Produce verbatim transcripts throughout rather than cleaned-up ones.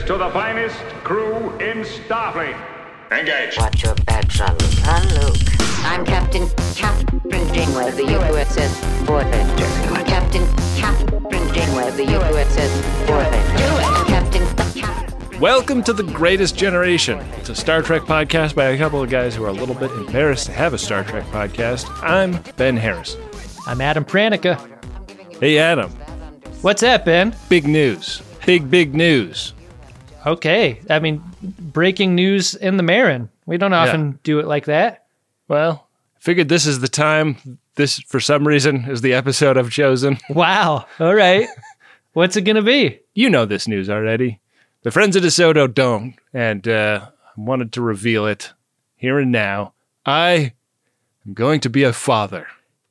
to the finest crew in Starfleet. Engage. Watch your back, son. I'm Luke. I'm Captain Captain Janeway of the U S S Voyager. Captain Captain Janeway of the U S S Voyager. Captain Captain. Welcome to The Greatest Generation. It's a Star Trek podcast by a couple of guys who are a little bit embarrassed to have a Star Trek podcast. I'm Ben Harris. I'm Adam Pranica. Hey, Adam. What's up, Ben? Big news. Big, big news. Okay. I mean, breaking news in the Marin. We don't often yeah. do it like that. Well, I figured this is the time. This, for some reason, is the episode I've chosen. Wow. All right. What's it going to be? You know this news already. The Friends of DeSoto don't, and uh, I wanted to reveal it here and now. I am going to be a father.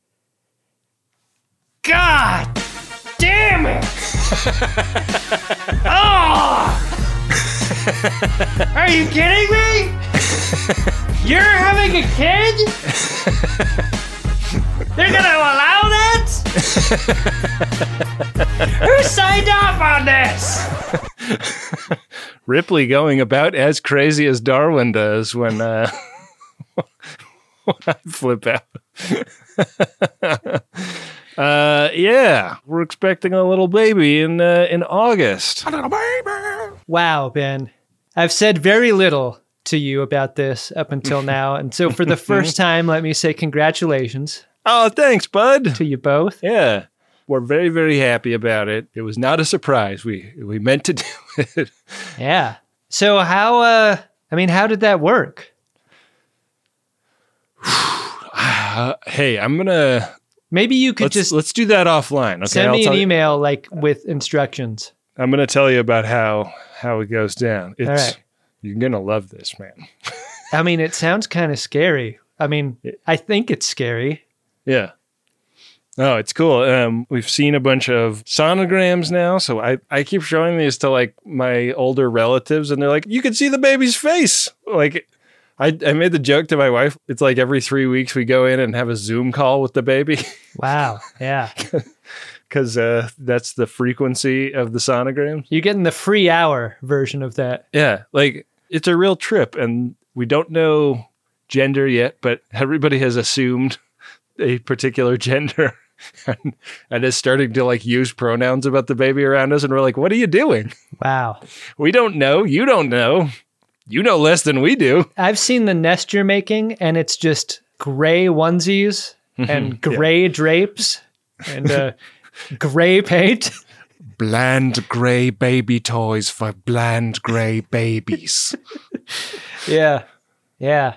God damn it! Oh! Are you kidding me? You're having a kid? They're gonna allow that? Who signed off on this? Ripley going about as crazy as Darwin does when, uh, when I flip out. uh, yeah, we're expecting a little baby in uh, in August. A little baby. Wow, Ben. I've said very little to you about this up until now, and so for the first time, let me say congratulations. Oh, thanks, bud. To you both. Yeah. We're very, very happy about it. It was not a surprise. We we meant to do it. Yeah. So how, uh, I mean, how did that work? uh, hey, I'm going to... Maybe you could let's, just... Let's do that offline. Okay, send I'll me an you, email, like, with instructions. I'm going to tell you about how, how it goes down. It's, All right. You're going to love this, man. I mean, it sounds kind of scary. I mean, I think it's scary. Yeah. Oh, it's cool. Um, we've seen a bunch of sonograms now, so I, I keep showing these to like my older relatives, and they're like, "You can see the baby's face." Like, I I made the joke to my wife. It's like every three weeks we go in and have a Zoom call with the baby. Wow. Yeah. Because uh, that's the frequency of the sonograms. You're getting the free hour version of that. Yeah, like it's a real trip, and we don't know gender yet, but everybody has assumed a particular gender. And, and is starting to like use pronouns about the baby around us, and we're like, what are you doing? Wow. We don't know. You don't know. You know less than we do. I've seen the nest you're making, and it's just gray onesies and gray yeah. drapes and uh, gray paint. Bland gray baby toys for bland gray babies. Yeah. Yeah.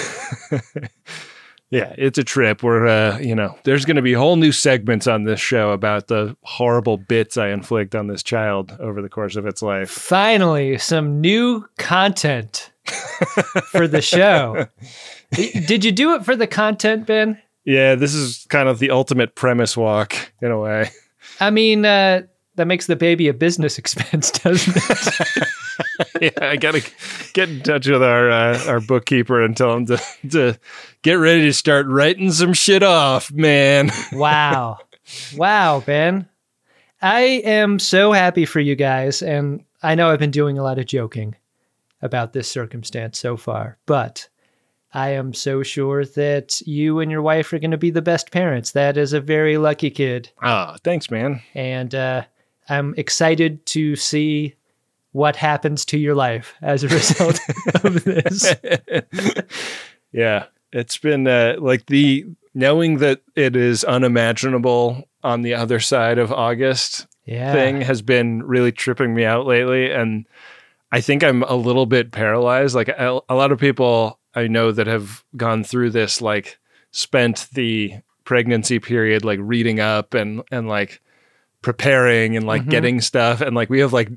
Yeah, it's a trip where, uh, you know, there's going to be whole new segments on this show about the horrible bits I inflict on this child over the course of its life. Finally, some new content for the show. Did you do it for the content, Ben? Yeah, this is kind of the ultimate premise walk in a way. I mean, uh, that makes the baby a business expense, doesn't it? Yeah, I gotta get in touch with our uh, our bookkeeper and tell him to to get ready to start writing some shit off, man. Wow, wow, Ben, I am so happy for you guys, and I know I've been doing a lot of joking about this circumstance so far, but I am so sure that you and your wife are going to be the best parents. That is a very lucky kid. Ah, oh, thanks, man. And uh, I'm excited to see what happens to your life as a result of this. Yeah, it's been uh, like the knowing that it is unimaginable on the other side of August yeah. thing has been really tripping me out lately. And I think I'm a little bit paralyzed. Like a, a lot of people I know that have gone through this, like spent the pregnancy period, like reading up and, and like preparing and like mm-hmm. getting stuff. And like, we have like,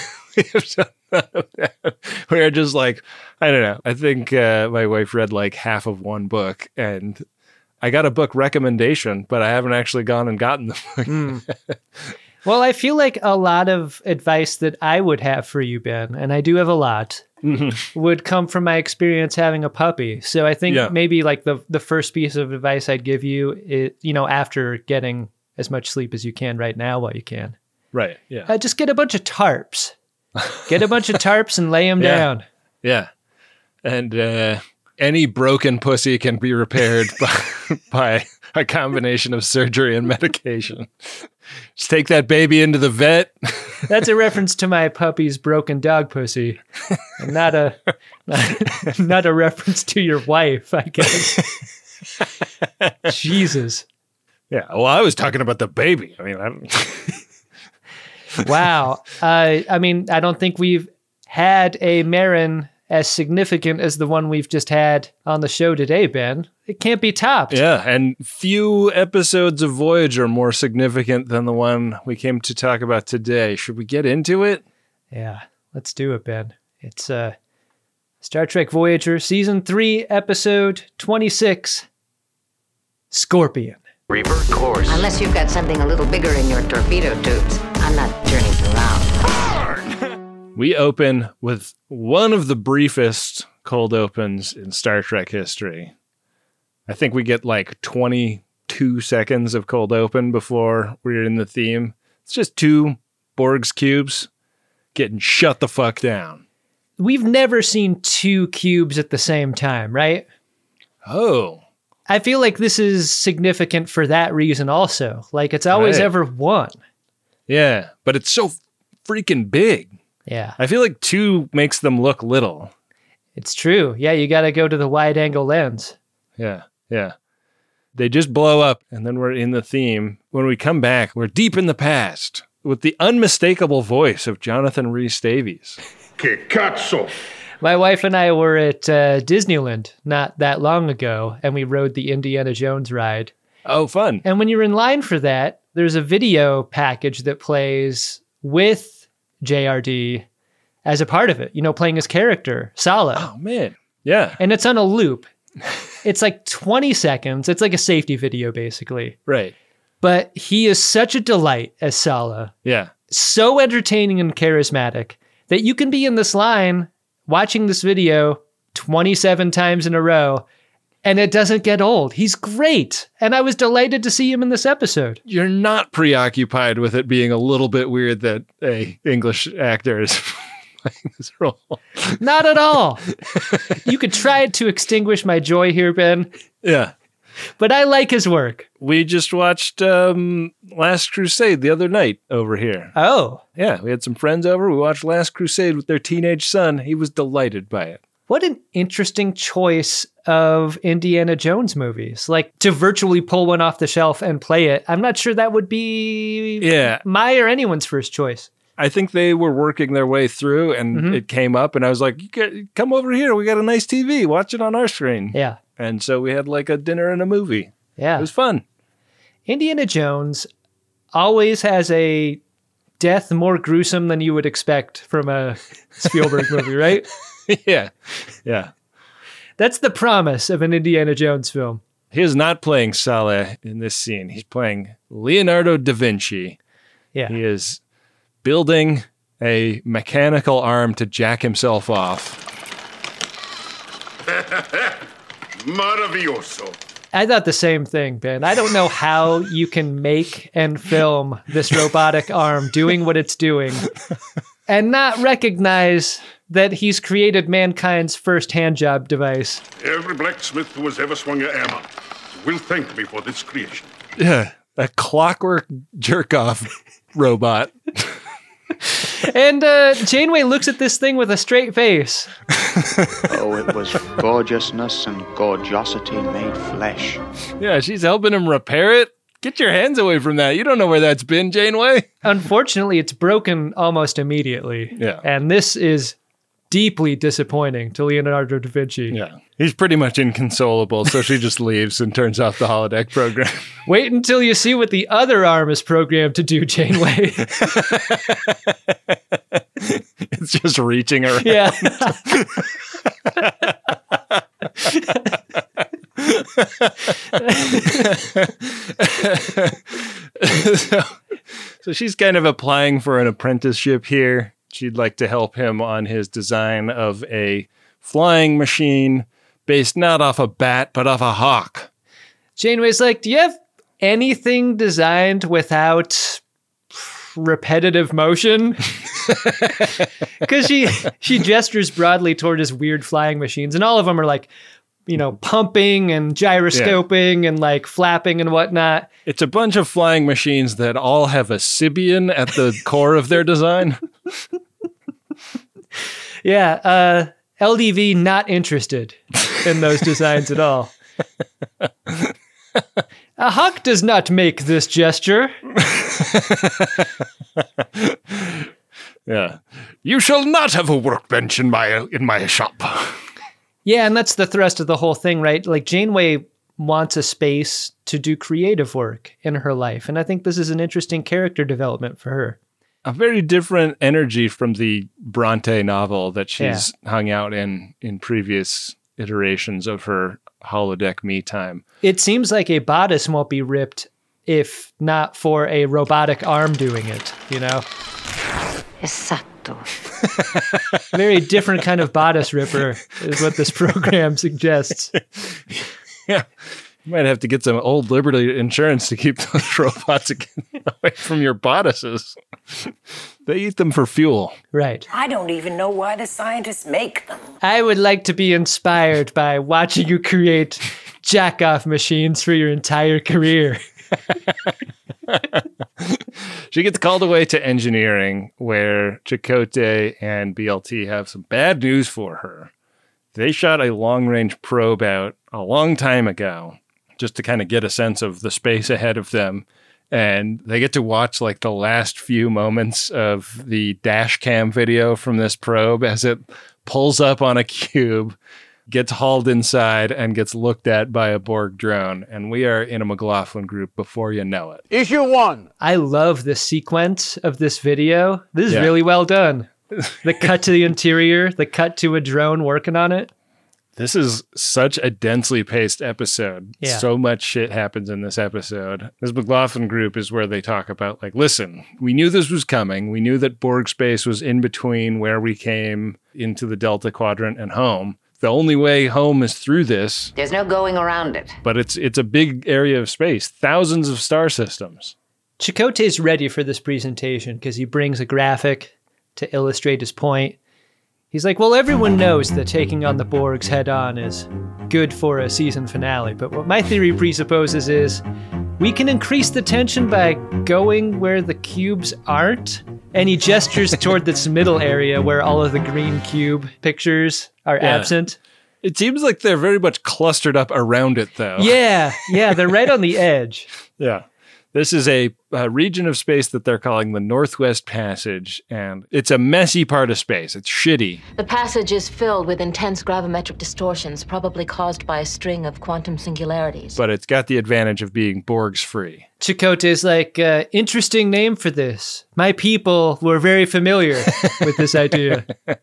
we're just like, I don't know. I think uh, my wife read like half of one book, and I got a book recommendation, but I haven't actually gone and gotten the book. Mm. Well, I feel like a lot of advice that I would have for you, Ben, and I do have a lot, mm-hmm. would come from my experience having a puppy. So I think yeah. maybe like the the first piece of advice I'd give you is, you know, after getting as much sleep as you can right now while you can. Right, yeah. Uh, just get a bunch of tarps. Get a bunch of tarps and lay them Yeah. down. Yeah. And uh, any broken pussy can be repaired by, by a combination of surgery and medication. Just take that baby into the vet. That's a reference to my puppy's broken dog pussy, and not a not, not a reference to your wife, I guess. Jesus. Yeah. Well, I was talking about the baby. I mean, I don't... Wow. Uh, I mean, I don't think we've had a Marin as significant as the one we've just had on the show today, Ben. It can't be topped. Yeah, and few episodes of Voyager are more significant than the one we came to talk about today. Should we get into it? Yeah, let's do it, Ben. It's uh, Star Trek Voyager, Season three, Episode twenty-six, Scorpion. Revert course. Unless you've got something a little bigger in your torpedo tubes, I'm not turning around. We open with one of the briefest cold opens in Star Trek history. I think we get like twenty-two seconds of cold open before we're in the theme. It's just two Borg's cubes getting shut the fuck down. We've never seen two cubes at the same time, right? Oh, I feel like this is significant for that reason also. Like, it's always Right. ever one. yeah, but it's so freaking big. Yeah, I feel like two makes them look little. it's true. Yeah, you got to go to the wide-angle lens. Yeah, yeah. They just blow up, and then we're in the theme. When we come back, we're deep in the past with the unmistakable voice of Jonathan Rhys Davies. Che cazzo! My wife and I were at uh, Disneyland not that long ago, and we rode the Indiana Jones ride. Oh, fun. And when you're in line for that, there's a video package that plays with J R D as a part of it, you know, playing his character, Sala. Oh, man. Yeah, And it's on a loop. It's like twenty seconds. It's like a safety video, basically. right. But he is such a delight as Sala, Yeah. so entertaining and charismatic that you can be in this line watching this video twenty-seven times in a row and it doesn't get old. He's great. And I was delighted to see him in this episode. You're not preoccupied with it being a little bit weird that a English actor is playing this role. Not at all. You could try to extinguish my joy here, Ben, Yeah. but I like his work. We just watched um, Last Crusade the other night over here. Oh, Yeah, we had some friends over. We watched Last Crusade with their teenage son. He was delighted by it. what an interesting choice of Indiana Jones movies. Like, to virtually pull one off the shelf and play it, I'm not sure that would be Yeah. my or anyone's first choice. I think they were working their way through and it came up and I was like, you get, come over here. We got a nice T V. Watch it on our screen. Yeah, And so we had like a dinner and a movie. yeah. It was fun. Indiana Jones always has a death more gruesome than you would expect from a Spielberg movie, right? yeah. Yeah. That's the promise of an Indiana Jones film. He is not playing Saleh in this scene. He's playing Leonardo da Vinci. Yeah. He is building a mechanical arm to jack himself off. Maravilloso. I thought the same thing, Ben. I don't know how you can make and film this robotic arm doing what it's doing and not recognize that he's created mankind's first hand job device. Every blacksmith who has ever swung a hammer will thank me for this creation. Yeah. A clockwork jerk off robot. And uh, Janeway looks at this thing with a straight face. Oh, it was gorgeousness and gorgeosity made flesh. Yeah, she's helping him repair it. Get your hands away from that. You don't know where that's been, Janeway. Unfortunately, it's broken almost immediately. Yeah. And this is deeply disappointing to Leonardo da Vinci. Yeah. He's pretty much inconsolable, so she just leaves and turns off the holodeck program. Wait until you see what the other arm is programmed to do, Janeway. It's just reaching around. Yeah. so, so she's kind of applying for an apprenticeship here. She'd like to help him on his design of a flying machine based not off a bat, but off a hawk. Janeway's like, do you have anything designed without repetitive motion. Because she she gestures broadly toward his weird flying machines, and all of them are like, you know, pumping and gyroscoping yeah. and like flapping and whatnot. It's a bunch of flying machines that all have a Sybian at the core of their design. Yeah, uh, L D V not interested in those designs at all. A hawk does not make this gesture. Yeah. You shall not have a workbench in my in my shop. Yeah, and that's the thrust of the whole thing, right? Like, Janeway wants a space to do creative work in her life, and I think this is an interesting character development for her. A very different energy from the Bronte novel that she's yeah. hung out in in previous iterations of her holodeck me time. It seems like a bodice won't be ripped if not for a robotic arm doing it, you know? Esatto. Very different kind of bodice ripper is what this program suggests. Yeah. You might have to get some old Liberty insurance to keep those robots away from your bodices. They eat them for fuel. Right. I don't even know why the scientists make them. I would like to be inspired by watching you create jack-off machines for your entire career. She gets called away to engineering, where Chakotay and B L T have some bad news for her. They shot a long-range probe out a long time ago, just to kind of get a sense of the space ahead of them. And they get to watch like the last few moments of the dash cam video from this probe as it pulls up on a cube, gets hauled inside, and gets looked at by a Borg drone. And we are in a McLaughlin group before you know it. Issue one. I love the sequence of this video. This is Yeah. really well done. The cut to the interior, the cut to a drone working on it. This is such a densely paced episode. Yeah. So much shit happens in this episode. This McLaughlin group is where they talk about, like, listen, we knew this was coming. We knew that Borg space was in between where we came into the Delta Quadrant and home. The only way home is through this, There's no going around it. but it's it's a big area of space, thousands of star systems. Chakotay's ready for this presentation because he brings a graphic to illustrate his point. He's like, well, everyone knows that taking on the Borgs head on is good for a season finale, but what my theory presupposes is we can increase the tension by going where the cubes aren't. And he gestures toward this middle area where all of the green cube pictures are Yeah. absent. It seems like they're very much clustered up around it, though. Yeah, yeah, they're right on the edge. Yeah. This is a, a region of space that they're calling the Northwest Passage, and it's a messy part of space. It's shitty. The passage is filled with intense gravimetric distortions, probably caused by a string of quantum singularities. But it's got the advantage of being Borgs free. Chakotay's like, uh, interesting name for this. My people were very familiar with this idea.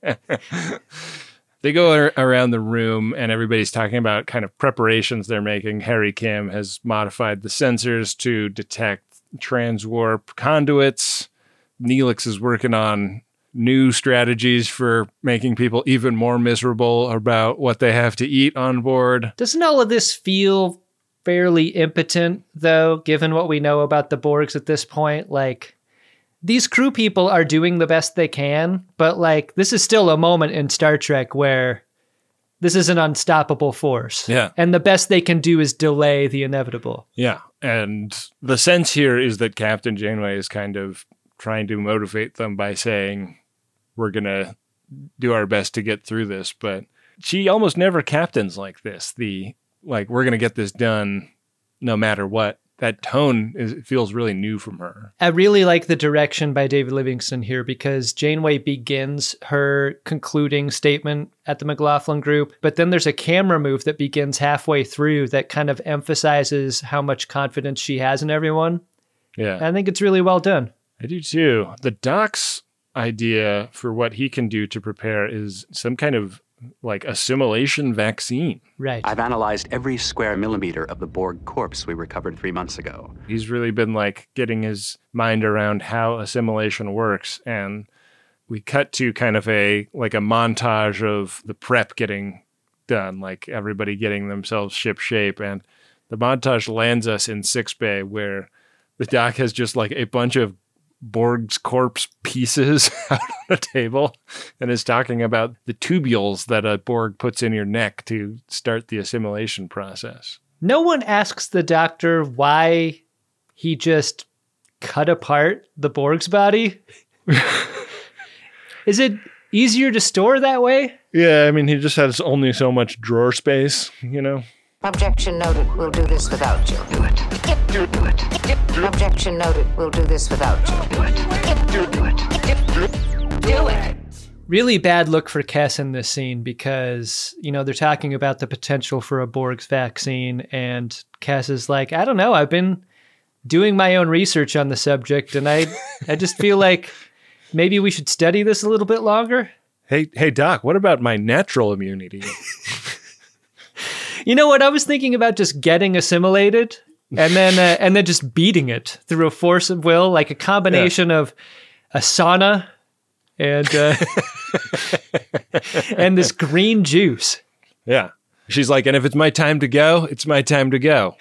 They go ar- around the room and everybody's talking about kind of preparations they're making. Harry Kim has modified the sensors to detect transwarp conduits. Neelix is working on new strategies for making people even more miserable about what they have to eat on board. Doesn't all of this feel fairly impotent, though, given what we know about the Borgs at this point? Like, these crew people are doing the best they can, but like, this is still a moment in Star Trek where this is an unstoppable force. Yeah. And the best they can do is delay the inevitable. Yeah. And the sense here is that Captain Janeway is kind of trying to motivate them by saying, we're going to do our best to get through this. But she almost never captains like this. The, like, we're going to get this done no matter what. That tone is, feels really new from her. I really like the direction by David Livingston here because Janeway begins her concluding statement at the McLaughlin group, but then there's a camera move that begins halfway through that kind of emphasizes how much confidence she has in everyone. Yeah. I think it's really well done. I do too. The Doc's idea for what he can do to prepare is some kind of like assimilation vaccine. Right. I've analyzed every square millimeter of the Borg corpse we recovered three months ago. He's really been like getting his mind around how assimilation works. And we cut to kind of a like a montage of the prep getting done, like everybody getting themselves ship shape. And the montage lands us in Six Bay where the Doc has just like a bunch of Borg's corpse pieces out on a table and is talking about the tubules that a Borg puts in your neck to start the assimilation process. No one asks the doctor why he just cut apart the Borg's body. Is it easier to store that way? Yeah, I mean, he just has only so much drawer space, you know? Objection noted. We'll do this without you. Do it. Do, do it. Objection noted. We'll do this without you. Do it. Do, do it. Do it. Really bad look for Kes in this scene because, you know, they're talking about the potential for a Borg's vaccine, and Kes is like, I don't know, I've been doing my own research on the subject, and I, I just feel like maybe we should study this a little bit longer. Hey, hey, Doc, what about my natural immunity? You know what? I was thinking about just getting assimilated and then uh, and then just beating it through a force of will, like a combination yeah. of a sauna and uh, and this green juice. Yeah. She's like, and if it's my time to go, it's my time to go.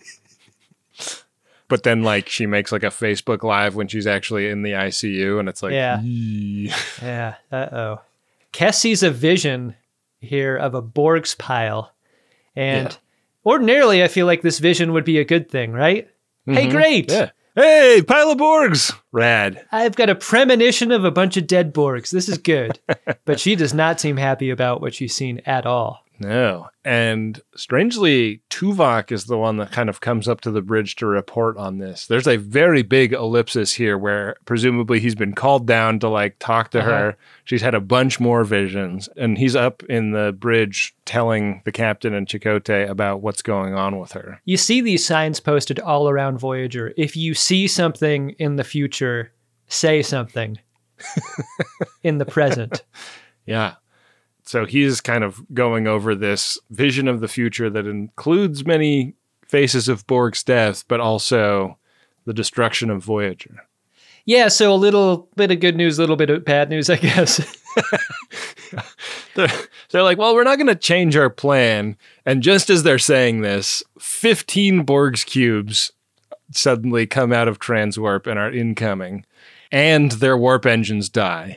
But then, like, she makes like a Facebook Live when she's actually in the I C U, and it's like, yeah, Eee. yeah, uh oh. Kes sees a vision here of a Borg's pile. And yeah. ordinarily, I feel like this vision would be a good thing, right? Mm-hmm. Hey, great. Yeah. Hey, pile of Borgs. Rad. I've got a premonition of a bunch of dead Borgs. This is good. But she does not seem happy about what she's seen at all. No. And strangely, Tuvok is the one that kind of comes up to the bridge to report on this. There's a very big ellipsis here where presumably he's been called down to like talk to uh-huh. her. She's had a bunch more visions, and he's up in the bridge telling the captain and Chakotay about what's going on with her. You see these signs posted all around Voyager. If you see something in the future, say something in the present. Yeah. So he's kind of going over this vision of the future that includes many faces of Borg's death, but also the destruction of Voyager. Yeah, so a little bit of good news, a little bit of bad news, I guess. they're, they're like, well, we're not going to change our plan. And just as they're saying this, fifteen Borg's cubes suddenly come out of transwarp and are incoming, and their warp engines die.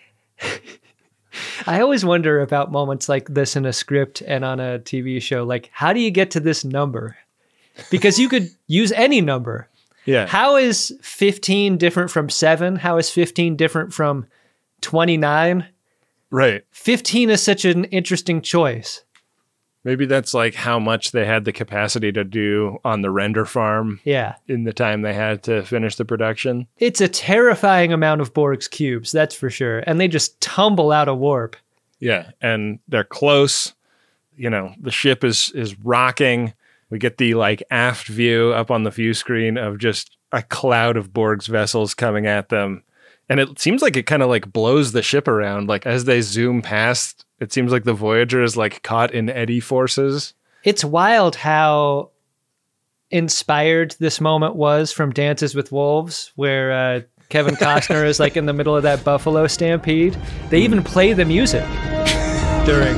I always wonder about moments like this in a script and on a T V show. Like, how do you get to this number? Because you could use any number. Yeah. How is fifteen different from seven? How is fifteen different from twenty-nine? Right. fifteen is such an interesting choice. Maybe that's like how much they had the capacity to do on the render farm. Yeah. In the time they had to finish the production. It's a terrifying amount of Borg's cubes, that's for sure. And they just tumble out of warp. Yeah. And they're close. You know, the ship is is rocking. We get the like aft view up on the view screen of just a cloud of Borg's vessels coming at them. And it seems like it kind of like blows the ship around. Like as they zoom past, it seems like the Voyager is like caught in eddy forces. It's wild how inspired this moment was from Dances with Wolves, where uh, Kevin Costner is like in the middle of that buffalo stampede. They even play the music during.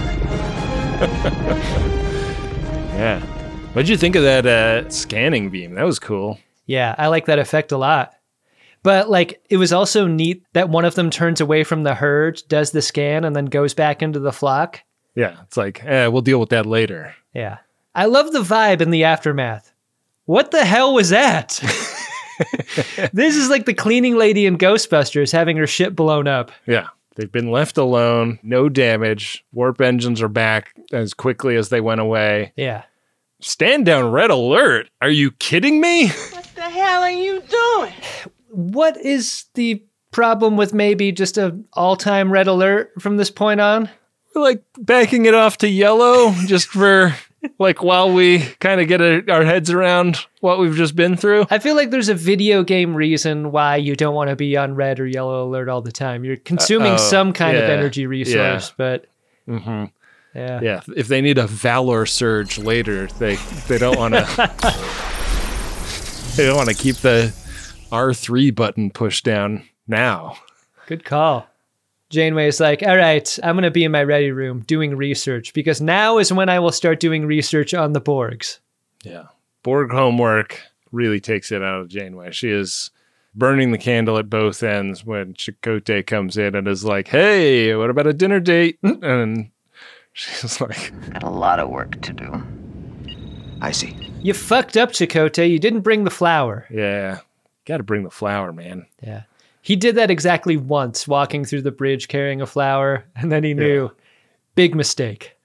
Yeah. What'd you think of that uh, scanning beam? That was cool. Yeah, I like that effect a lot. But like, it was also neat that one of them turns away from the herd, does the scan, and then goes back into the flock. Yeah, it's like, eh, we'll deal with that later. Yeah. I love the vibe in the aftermath. What the hell was that? This is like the cleaning lady in Ghostbusters having her ship blown up. Yeah. They've been left alone, no damage. Warp engines are back as quickly as they went away. Yeah. Stand down red alert. Are you kidding me? What the hell are you doing? What is the problem with maybe just an all-time red alert from this point on? We're like backing it off to yellow just for like while we kind of get a, our heads around what we've just been through. I feel like there's a video game reason why you don't want to be on red or yellow alert all the time. You're consuming uh, oh, some kind yeah, of energy resource, yeah. but mm-hmm. yeah, yeah. If they need a valor surge later, they they don't want to. They don't want to keep the R three button pushed down now. Good call. Janeway's like, all right, I'm going to be in my ready room doing research because now is when I will start doing research on the Borgs. Yeah. Borg homework really takes it out of Janeway. She is burning the candle at both ends when Chakotay comes in and is like, hey, what about a dinner date? And she's like, got a lot of work to do. I see. You fucked up, Chakotay. You didn't bring the flour. yeah, got to bring the flour, man. Yeah. He did that exactly once, walking through the bridge carrying a flower, and then he knew, yeah. Big mistake.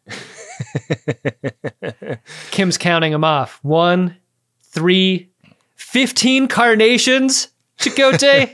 Kim's counting him off. One, three, fifteen carnations, Chakotay.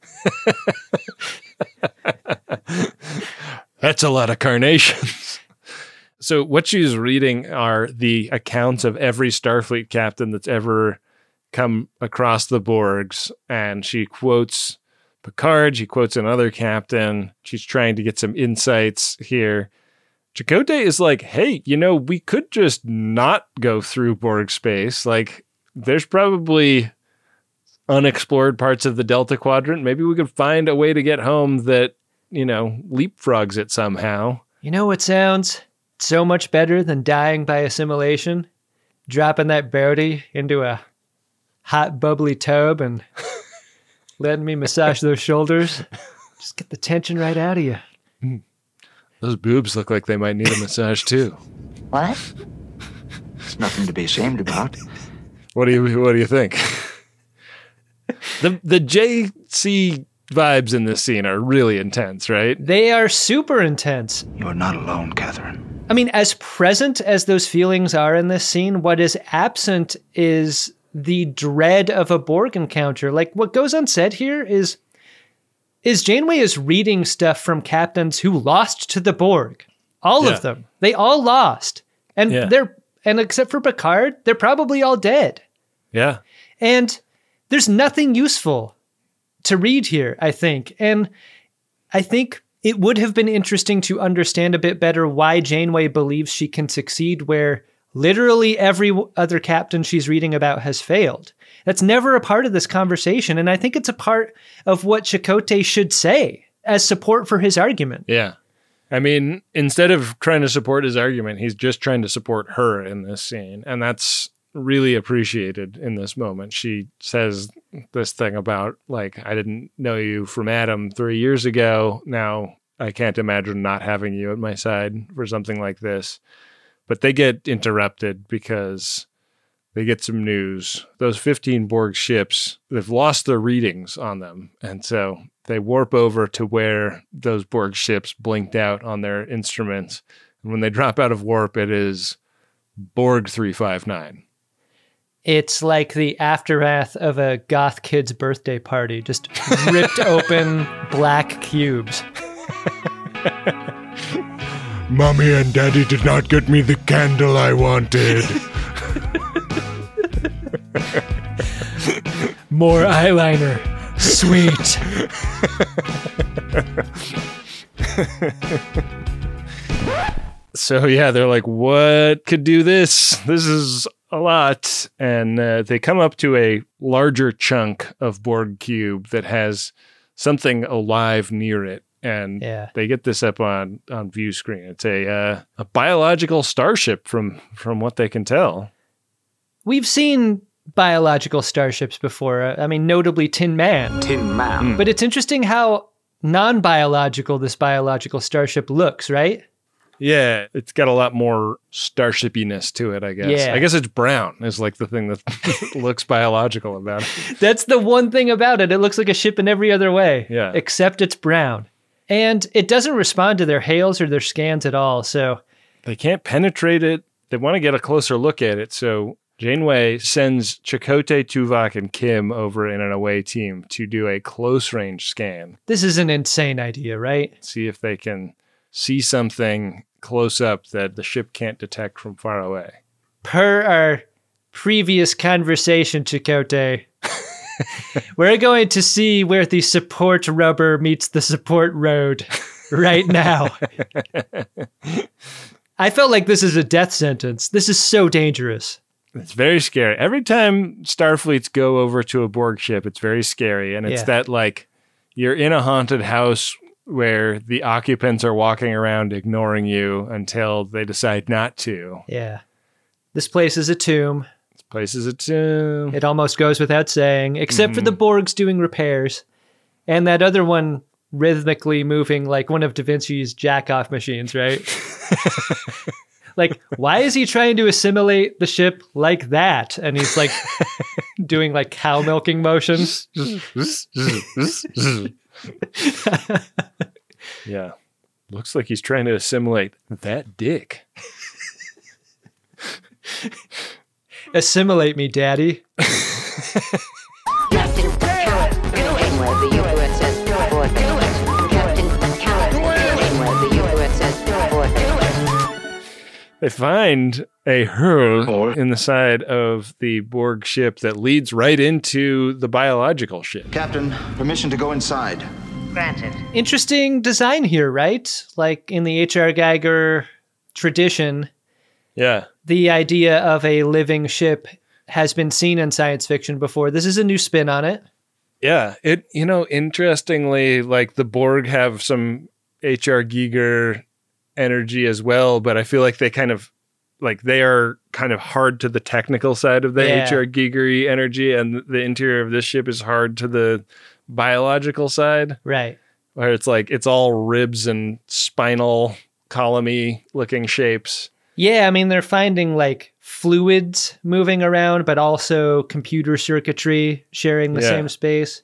That's a lot of carnations. So what she's reading are the accounts of every Starfleet captain that's ever come across the Borgs, and she quotes Picard, she quotes another captain. She's trying to get some insights here. Chakotay is like, hey, you know, we could just not go through Borg space. Like, there's probably unexplored parts of the Delta Quadrant. Maybe we could find a way to get home that, you know, leapfrogs it somehow. You know what sounds so much better than dying by assimilation? Dropping that bounty into a hot, bubbly tub and letting me massage those shoulders. Just get the tension right out of you. Mm. Those boobs look like they might need a massage too. What? It's nothing to be ashamed about. What do you What do you think? the The J C vibes in this scene are really intense, right? They are super intense. You're not alone, Catherine. I mean, as present as those feelings are in this scene, what is absent is the dread of a Borg encounter. Like, what goes unsaid here is is Janeway is reading stuff from captains who lost to the Borg. All yeah. of them. They all lost. And yeah. they're and except for Picard, they're probably all dead. Yeah. And there's nothing useful to read here, I think. And I think it would have been interesting to understand a bit better why Janeway believes she can succeed where literally every other captain she's reading about has failed. That's never a part of this conversation, and I think it's a part of what Chakotay should say as support for his argument. Yeah. I mean, instead of trying to support his argument, he's just trying to support her in this scene, and that's really appreciated in this moment. She says this thing about, like, I didn't know you from Adam three years ago. Now I can't imagine not having you at my side for something like this. But they get interrupted because they get some news. Those fifteen Borg ships, they've lost their readings on them. And so they warp over to where those Borg ships blinked out on their instruments. And when they drop out of warp, it is Borg three five nine. It's like the aftermath of a goth kid's birthday party, just ripped open black cubes. Mommy and Daddy did not get me the candle I wanted. More eyeliner. Sweet. So, yeah, they're like, what could do this? This is a lot. And uh, they come up to a larger chunk of Borg cube that has something alive near it. And yeah. they get this up on, on view screen. It's a uh, a biological starship from, from what they can tell. We've seen biological starships before. Uh, I mean, notably Tin Man. Tin Man. Mm. But it's interesting how non-biological this biological starship looks, right? Yeah, it's got a lot more starshipiness to it, I guess. Yeah. I guess it's brown is like the thing that looks biological about it. That's the one thing about it. It looks like a ship in every other way. Yeah. Except it's brown. And it doesn't respond to their hails or their scans at all, so... They can't penetrate it. They want to get a closer look at it, so Janeway sends Chakotay, Tuvok, and Kim over in an away team to do a close-range scan. This is an insane idea, right? See if they can see something close up that the ship can't detect from far away. Per our previous conversation, Chakotay, we're going to see where the support rubber meets the support road right now. I felt like this is a death sentence. This is so dangerous. It's very scary. Every time Starfleets go over to a Borg ship, it's very scary. And it's Yeah. that, like, you're in a haunted house where the occupants are walking around ignoring you until they decide not to. Yeah. This place is a tomb. This Places it too. It almost goes without saying, except Mm-hmm. for the Borgs doing repairs. And that other one rhythmically moving like one of Da Vinci's jack-off machines, right? Like, why is he trying to assimilate the ship like that? And he's like doing like cow milking motions. Yeah. Looks like he's trying to assimilate that dick. Assimilate me, daddy. Captain Captain Janeway of the U S S Voyager. Captain Captain Janeway of the U S S Voyager. They find a hole in the side of the Borg ship that leads right into the biological ship. Captain, permission to go inside. Granted. Interesting design here, right? Like in the H R. Geiger tradition, Yeah. the idea of a living ship has been seen in science fiction before. This is a new spin on it. Yeah. It, you know, interestingly, like the Borg have some H R. Giger energy as well, but I feel like they kind of, like they are kind of hard to the technical side of the Yeah. H R. Giger energy, and the interior of this ship is hard to the biological side, Right. where it's like it's all ribs and spinal columny looking shapes. Yeah, I mean, they're finding like fluids moving around, but also computer circuitry sharing the Yeah. same space.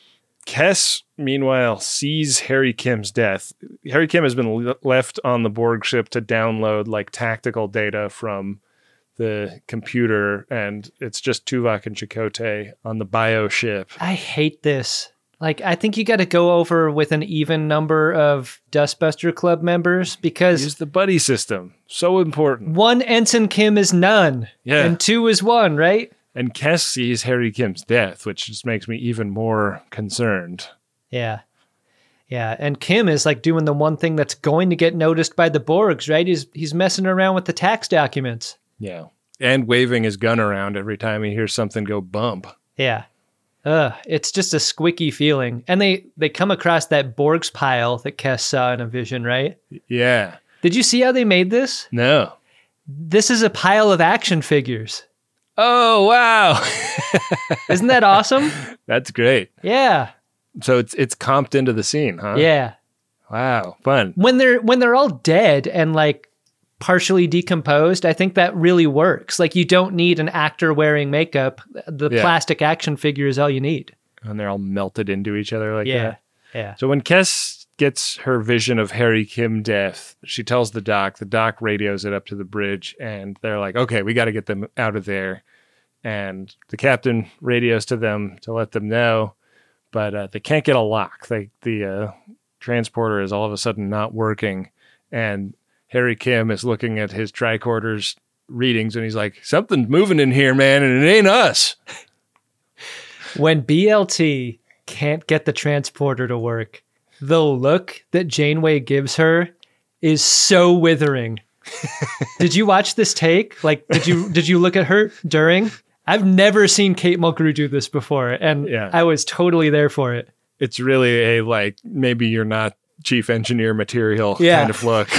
Kess, meanwhile, sees Harry Kim's death. Harry Kim has been le- left on the Borg ship to download like tactical data from the computer, and it's just Tuvok and Chakotay on the bio ship. I hate this. Like, I think you got to go over with an even number of Dustbuster Club members because Use the buddy system. So important. one Ensign Kim is none. Yeah. And two is one, right? And Kess sees Harry Kim's death, which just makes me even more concerned. Yeah. Yeah. And Kim is like doing the one thing that's going to get noticed by the Borgs, right? He's he's messing around with the tax documents. Yeah. And waving his gun around every time he hears something go bump. Yeah. Ugh, it's just a squicky feeling. And they, they come across that Borgs pile that Kess saw in a vision, right? Yeah. Did you see how they made this? No. This is a pile of action figures. Oh, wow. Isn't that awesome? That's great. Yeah. So it's it's comped into the scene, huh? Yeah. Wow. Fun. When they're when they're all dead and like partially decomposed, I think that really works. Like you don't need an actor wearing makeup. The Yeah. plastic action figure is all you need. And they're all melted into each other like Yeah. that. Yeah. So when Kess gets her vision of Harry Kim death, she tells the doc, the doc radios it up to the bridge, and they're like, okay, we got to get them out of there. And the captain radios to them to let them know, but uh, they can't get a lock. They, the uh, transporter is all of a sudden not working. And Harry Kim is looking at his tricorder's readings, and he's like, something's moving in here, man, and it ain't us. When B L T can't get the transporter to work, the look that Janeway gives her is so withering. Did you watch this take? Like, did you did you look at her during? I've never seen Kate Mulgrew do this before, and Yeah. I was totally there for it. It's really a, like, maybe you're not chief engineer material Yeah. kind of look.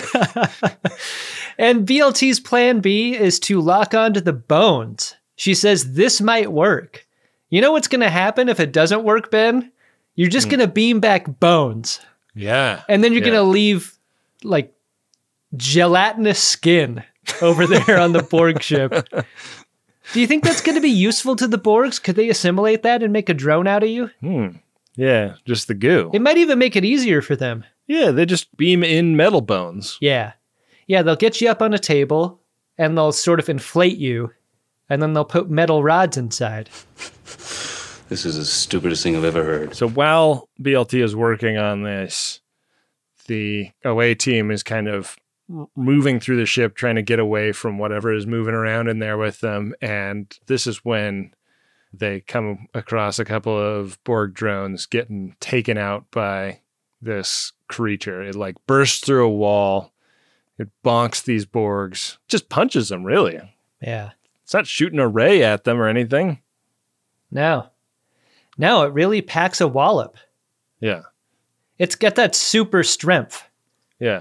And B L T's plan B is to lock onto the bones. She says this might work. You know what's going to happen if it doesn't work, Ben? You're just going to beam back bones. Yeah. And then you're Yeah. going to leave like gelatinous skin over there on the Borg ship. Do you think that's going to be useful to the Borgs? Could they assimilate that and make a drone out of you? Hmm. Yeah, just the goo. It might even make it easier for them. Yeah, they just beam in metal bones. Yeah. Yeah, they'll get you up on a table and they'll sort of inflate you and then they'll put metal rods inside. This is the stupidest thing I've ever heard. So while B L T is working on this, the O A team is kind of moving through the ship, trying to get away from whatever is moving around in there with them. And this is when they come across a couple of Borg drones getting taken out by this creature. It like bursts through a wall. It bonks these Borgs, just punches them, really. Yeah. It's not shooting a ray at them or anything. No. No, it really packs a wallop. Yeah. It's got that super strength. Yeah.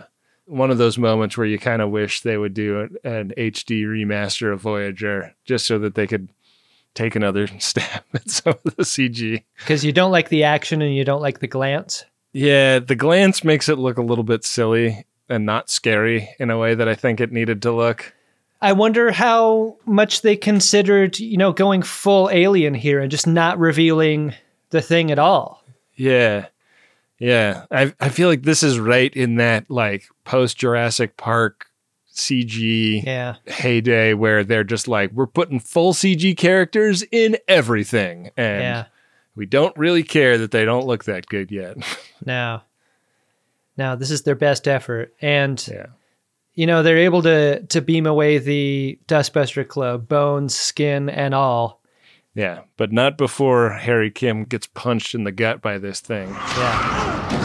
one of those moments where you kind of wish they would do an, an H D remaster of Voyager just so that they could take another stab at some of the C G. Because you don't like the action and you don't like the glance? Yeah, the glance makes it look a little bit silly and not scary in a way that I think it needed to look. I wonder how much they considered, you know, going full alien here and just not revealing the thing at all. Yeah. Yeah. I I feel like this is right in that like post Jurassic Park C G yeah. heyday where they're just like, we're putting full C G characters in everything. And yeah. we don't really care that they don't look that good yet. No. No, this is their best effort. And, yeah. you know, they're able to to beam away the Dustbuster Club, bones, skin, and all. Yeah, but not before Harry Kim gets punched in the gut by this thing. Yeah.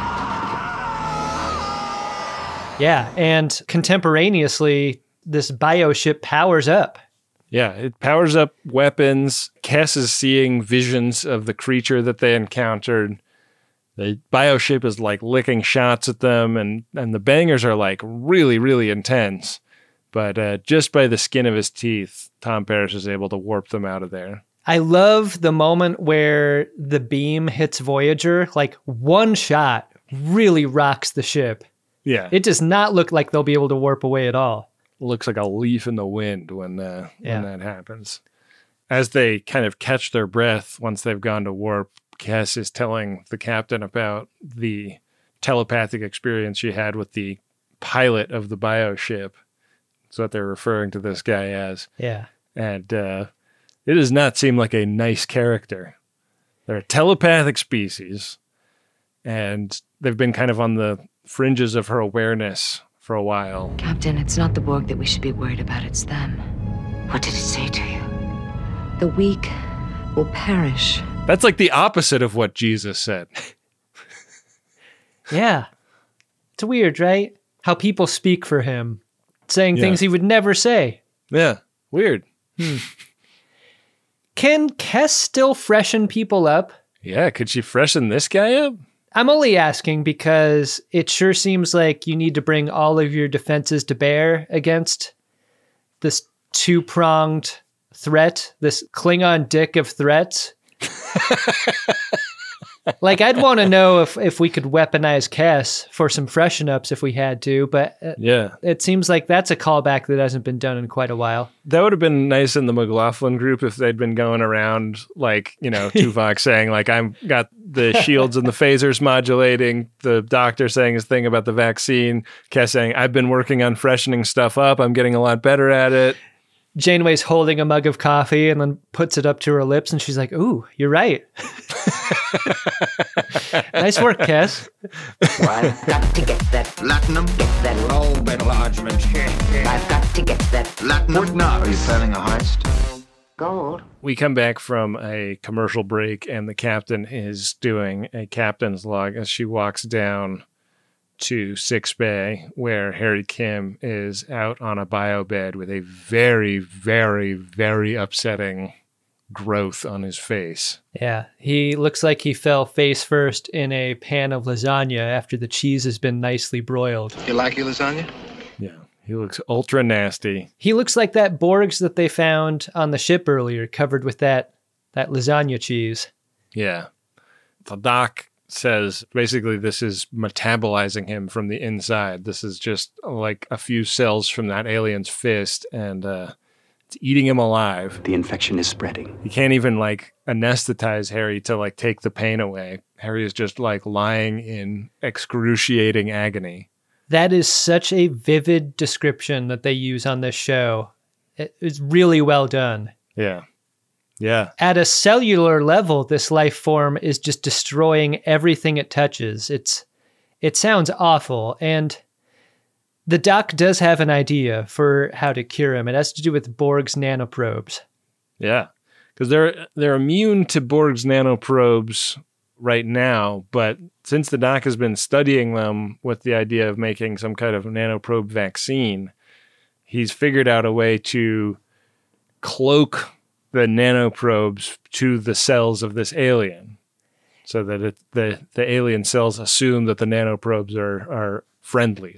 Yeah, and contemporaneously, this bioship powers up. Yeah, it powers up weapons. Kes is seeing visions of the creature that they encountered. The bioship is like licking shots at them, and, and the bangers are like really, really intense. But uh, just by the skin of his teeth, Tom Paris is able to warp them out of there. I love the moment where the beam hits Voyager. Like, one shot really rocks the ship. Yeah. It does not look like they'll be able to warp away at all. Looks like a leaf in the wind when, uh, yeah. when that happens. As they kind of catch their breath once they've gone to warp, Kes is telling the captain about the telepathic experience she had with the pilot of the bioship. That's what they're referring to this guy as. Yeah. And uh, it does not seem like a nice character. They're a telepathic species, and they've been kind of on the fringes of her awareness for a while. Captain, it's not the Borg that we should be worried about, it's them. What did it say to you? The weak will perish. That's like the opposite of what Jesus said. Yeah. It's weird, right? How people speak for him, saying yeah. things he would never say. Yeah, weird. Hmm. Can Kes still freshen people up? Yeah, could she freshen this guy up? I'm only asking because it sure seems like you need to bring all of your defenses to bear against this two-pronged threat, this Klingon dick of threats. Like, I'd want to know if, if we could weaponize Kes for some freshen ups if we had to, but uh, yeah, it seems like that's a callback that hasn't been done in quite a while. That would have been nice in the McLaughlin group if they'd been going around, like, you know, Tuvok saying, like, I'm got the shields and the phasers modulating, the doctor saying his thing about the vaccine, Kes saying, I've been working on freshening stuff up, I'm getting a lot better at it. Janeway's holding a mug of coffee and then puts it up to her lips, and she's like, ooh, you're right. Nice work, Kes. Well, I've got to get that Platinum. Get that Lobe enlargement. I've got to get that Platinum. Are you planning a heist? gold. We come back from a commercial break, and the captain is doing a captain's log as she walks down to Six Bay, where Harry Kim is out on a bio bed with a very, very, very upsetting growth on his face. Yeah, he looks like he fell face first in a pan of lasagna after the cheese has been nicely broiled. You like your lasagna? Yeah, he looks ultra nasty. He looks like that Borgs that they found on the ship earlier, covered with that that lasagna cheese. Yeah. The doc says basically this is metabolizing him from the inside. This is just like a few cells from that alien's fist, and uh, it's eating him alive. The infection is spreading. You can't even like anesthetize Harry to like take the pain away. Harry is just like lying in excruciating agony. That is such a vivid description that they use on this show. It's really well done. Yeah. Yeah. At a cellular level, this life form is just destroying everything it touches. It's it sounds awful, and the doc does have an idea for how to cure him. It has to do with Borg's nanoprobes. Yeah. Because they're they're immune to Borg's nanoprobes right now, but since the doc has been studying them with the idea of making some kind of nanoprobe vaccine, he's figured out a way to cloak the nanoprobes to the cells of this alien, so that it, the the alien cells assume that the nanoprobes are are friendlies.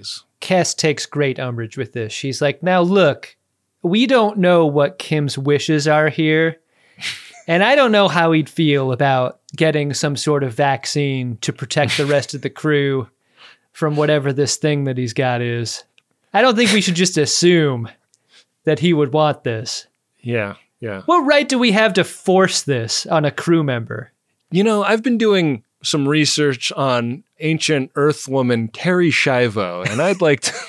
Kes takes great umbrage with this. She's like, now look, we don't know what Kim's wishes are here. And I don't know how he'd feel about getting some sort of vaccine to protect the rest of the crew from whatever this thing that he's got is. I don't think we should just assume that he would want this. Yeah, yeah. What right do we have to force this on a crew member? You know, I've been doing some research on ancient Earthwoman Terry Schiavo, and I'd like to...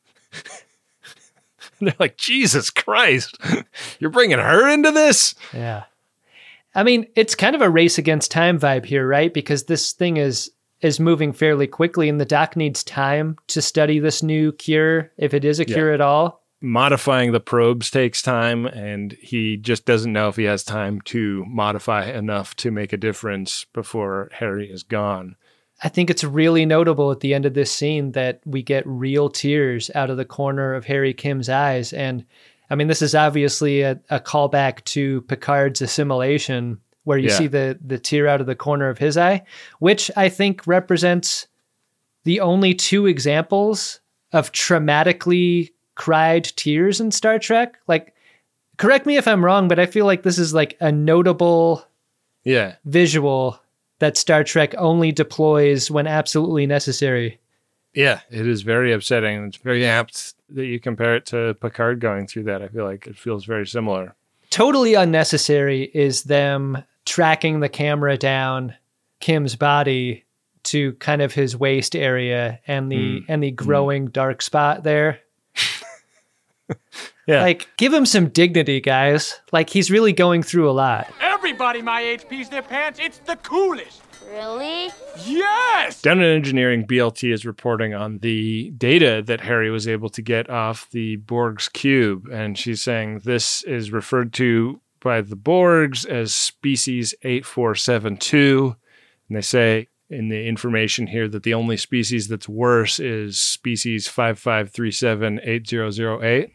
They're like, Jesus Christ, you're bringing her into this? Yeah. I mean, it's kind of a race against time vibe here, right? Because this thing is is moving fairly quickly, and the doc needs time to study this new cure, if it is a cure Yeah. at all. Modifying the probes takes time, and he just doesn't know if he has time to modify enough to make a difference before Harry is gone. I think it's really notable at the end of this scene that we get real tears out of the corner of Harry Kim's eyes. And I mean, this is obviously a, a callback to Picard's assimilation, where you Yeah. see the, the tear out of the corner of his eye, which I think represents the only two examples of traumatically cried tears in Star Trek. Like, correct me if I'm wrong, but I feel like this is like a notable Yeah. visual that Star Trek only deploys when absolutely necessary. Yeah, it is very upsetting. And it's very apt that you compare it to Picard going through that. I feel like it feels very similar. Totally unnecessary is them tracking the camera down Kim's body to kind of his waist area and the Mm. and the growing dark spot there. Yeah. Like, give him some dignity, guys. Like, he's really going through a lot. Everybody my age pees their pants. It's the coolest. Really? Yes! Down in Engineering, B L T is reporting on the data that Harry was able to get off the Borg's cube, and she's saying this is referred to by the Borgs as species eight four seven two, and they say in the information here that the only species that's worse is species five five three seven eight zero zero eight.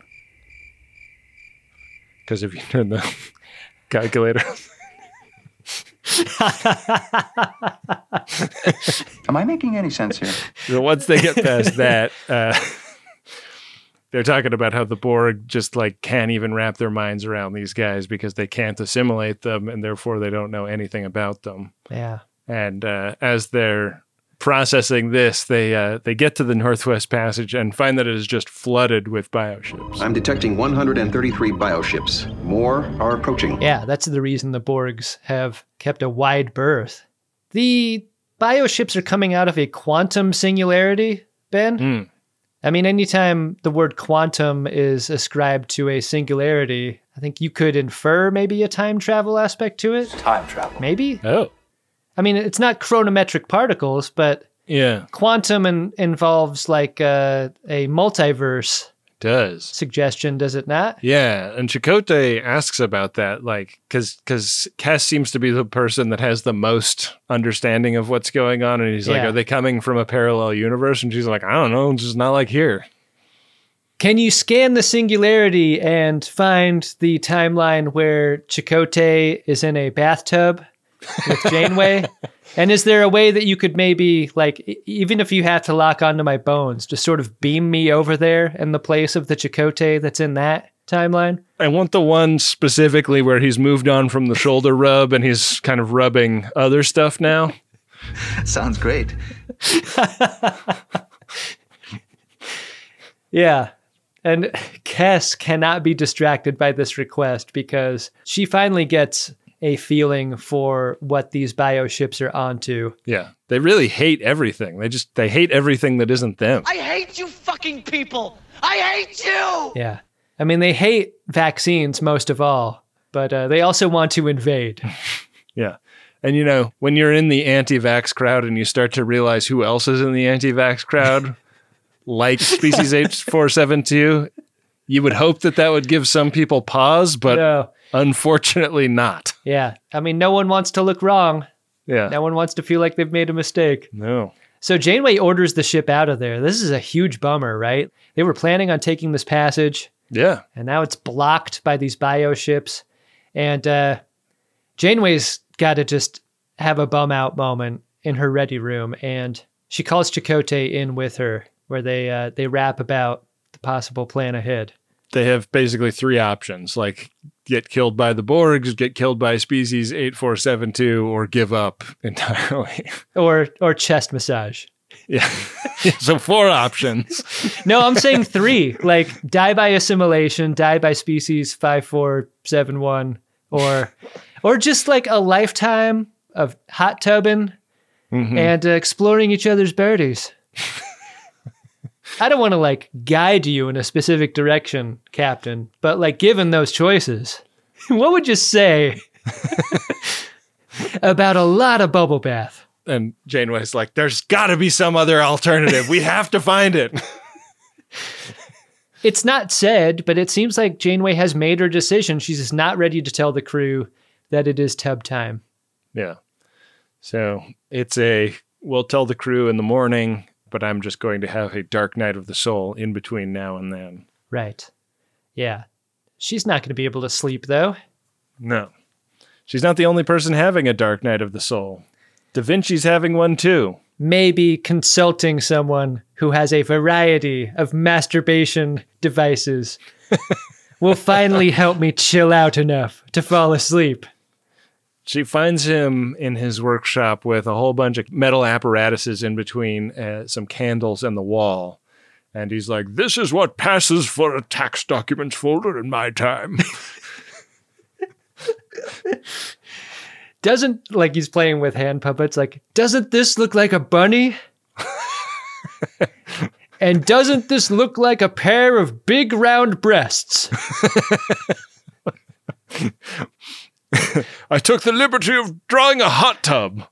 Because if you turn the calculator... Am I making any sense here? So once they get past that, uh, they're talking about how the Borg just like can't even wrap their minds around these guys because they can't assimilate them, and therefore they don't know anything about them. Yeah. And uh, as they're processing this, they uh, they get to the Northwest Passage and find that it is just flooded with bioships. I'm detecting one hundred thirty-three bioships. More are approaching. Yeah, that's the reason the Borgs have kept a wide berth. The bioships are coming out of a quantum singularity, Ben. Mm. I mean, anytime the word quantum is ascribed to a singularity, I think you could infer maybe a time travel aspect to it. Time travel. Maybe. Oh. I mean, it's not chronometric particles, but Yeah, quantum in, involves like uh, a multiverse it does. suggestion, does it not? Yeah, and Chakotay asks about that, like, because because Kes seems to be the person that has the most understanding of what's going on, and he's like, Yeah. "Are they coming from a parallel universe?" And she's like, "I don't know, it's just not like here." Can you scan the singularity and find the timeline where Chakotay is in a bathtub with Janeway? And is there a way that you could maybe, like, e- even if you have to lock onto my bones, just sort of beam me over there in the place of the Chakotay that's in that timeline? I want the one specifically where he's moved on from the shoulder rub and he's kind of rubbing other stuff now. Sounds great. Yeah. And Kes cannot be distracted by this request because she finally gets a feeling for what these bioships are onto. Yeah, they really hate everything. They just they hate everything that isn't them. I hate you fucking people! I hate you! Yeah. I mean, they hate vaccines most of all, but uh, they also want to invade. Yeah. And, you know, when you're in the anti-vax crowd and you start to realize who else is in the anti-vax crowd, like Species eight four seven two, you would hope that that would give some people pause, but No. unfortunately not. Yeah. I mean, no one wants to look wrong. Yeah. No one wants to feel like they've made a mistake. No. So Janeway orders the ship out of there. This is a huge bummer, right? They were planning on taking this passage. Yeah. And now it's blocked by these bioships. And uh, Janeway's got to just have a bum out moment in her ready room. And she calls Chakotay in with her. where they uh, they rap about the possible plan ahead. They have basically three options, like get killed by the Borgs, get killed by species eight four seven two, or give up entirely. Or or chest massage. Yeah. So four options. No, I'm saying three. Like die by assimilation, die by species five four seven one, or or just like a lifetime of hot tubbing mm-hmm. and uh, exploring each other's birdies. I don't want to like guide you in a specific direction, Captain, but like given those choices, what would you say about a lot of bubble bath? And Janeway's like, there's got to be some other alternative. We have to find it. It's not said, but it seems like Janeway has made her decision. She's just not ready to tell the crew that it is tub time. Yeah. So it's a, we'll tell the crew in the morning, but I'm just going to have a dark night of the soul in between now and then. Right. Yeah. She's not going to be able to sleep, though. No. She's not the only person having a dark night of the soul. Da Vinci's having one, too. Maybe consulting someone who has a variety of masturbation devices will finally help me chill out enough to fall asleep. She finds him in his workshop with a whole bunch of metal apparatuses in between uh, some candles and the wall. And he's like, this is what passes for a tax documents folder in my time. Doesn't, like he's playing with hand puppets, like, doesn't this look like a bunny? And doesn't this look like a pair of big round breasts? I took the liberty of drawing a hot tub.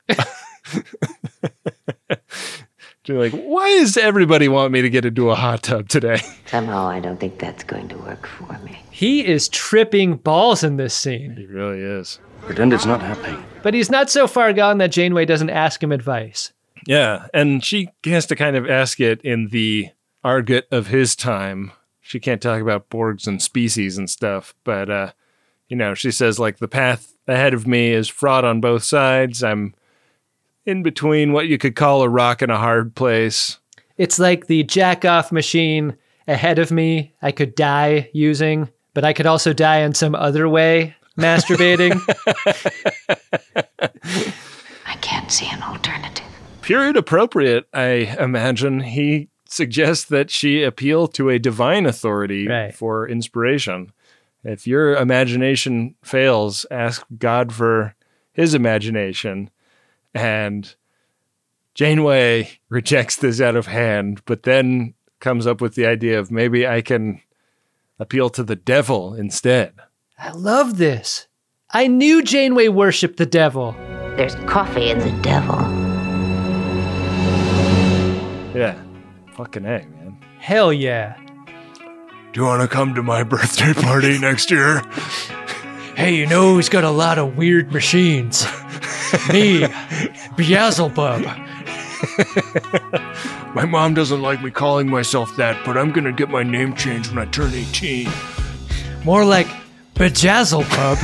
You're like, why does everybody want me to get into a hot tub today? Somehow I don't think that's going to work for me. He is tripping balls in this scene. He really is. Pretend it's not happening. But he's not so far gone that Janeway doesn't ask him advice. Yeah, and she has to kind of ask it in the argot of his time. She can't talk about Borgs and species and stuff, but, uh, you know, she says, like, the path ahead of me is fraught on both sides. I'm in between what you could call a rock and a hard place. It's like the jack-off machine ahead of me I could die using, but I could also die in some other way. Masturbating. I can't see an alternative. Period appropriate, I imagine. He suggests that she appeal to a divine authority right. for inspiration. If your imagination fails, ask God for his imagination. And Janeway rejects this out of hand, but then comes up with the idea of maybe I can appeal to the devil instead. I love this. I knew Janeway worshipped the devil. There's coffee in the devil. Yeah. Fucking A, man. Hell yeah. Do you want to come to my birthday party next year? Hey, you know who's got a lot of weird machines? Me, Beelzebub. My mom doesn't like me calling myself that, but I'm going to get my name changed when I turn eighteen. More like Bejazzlepub.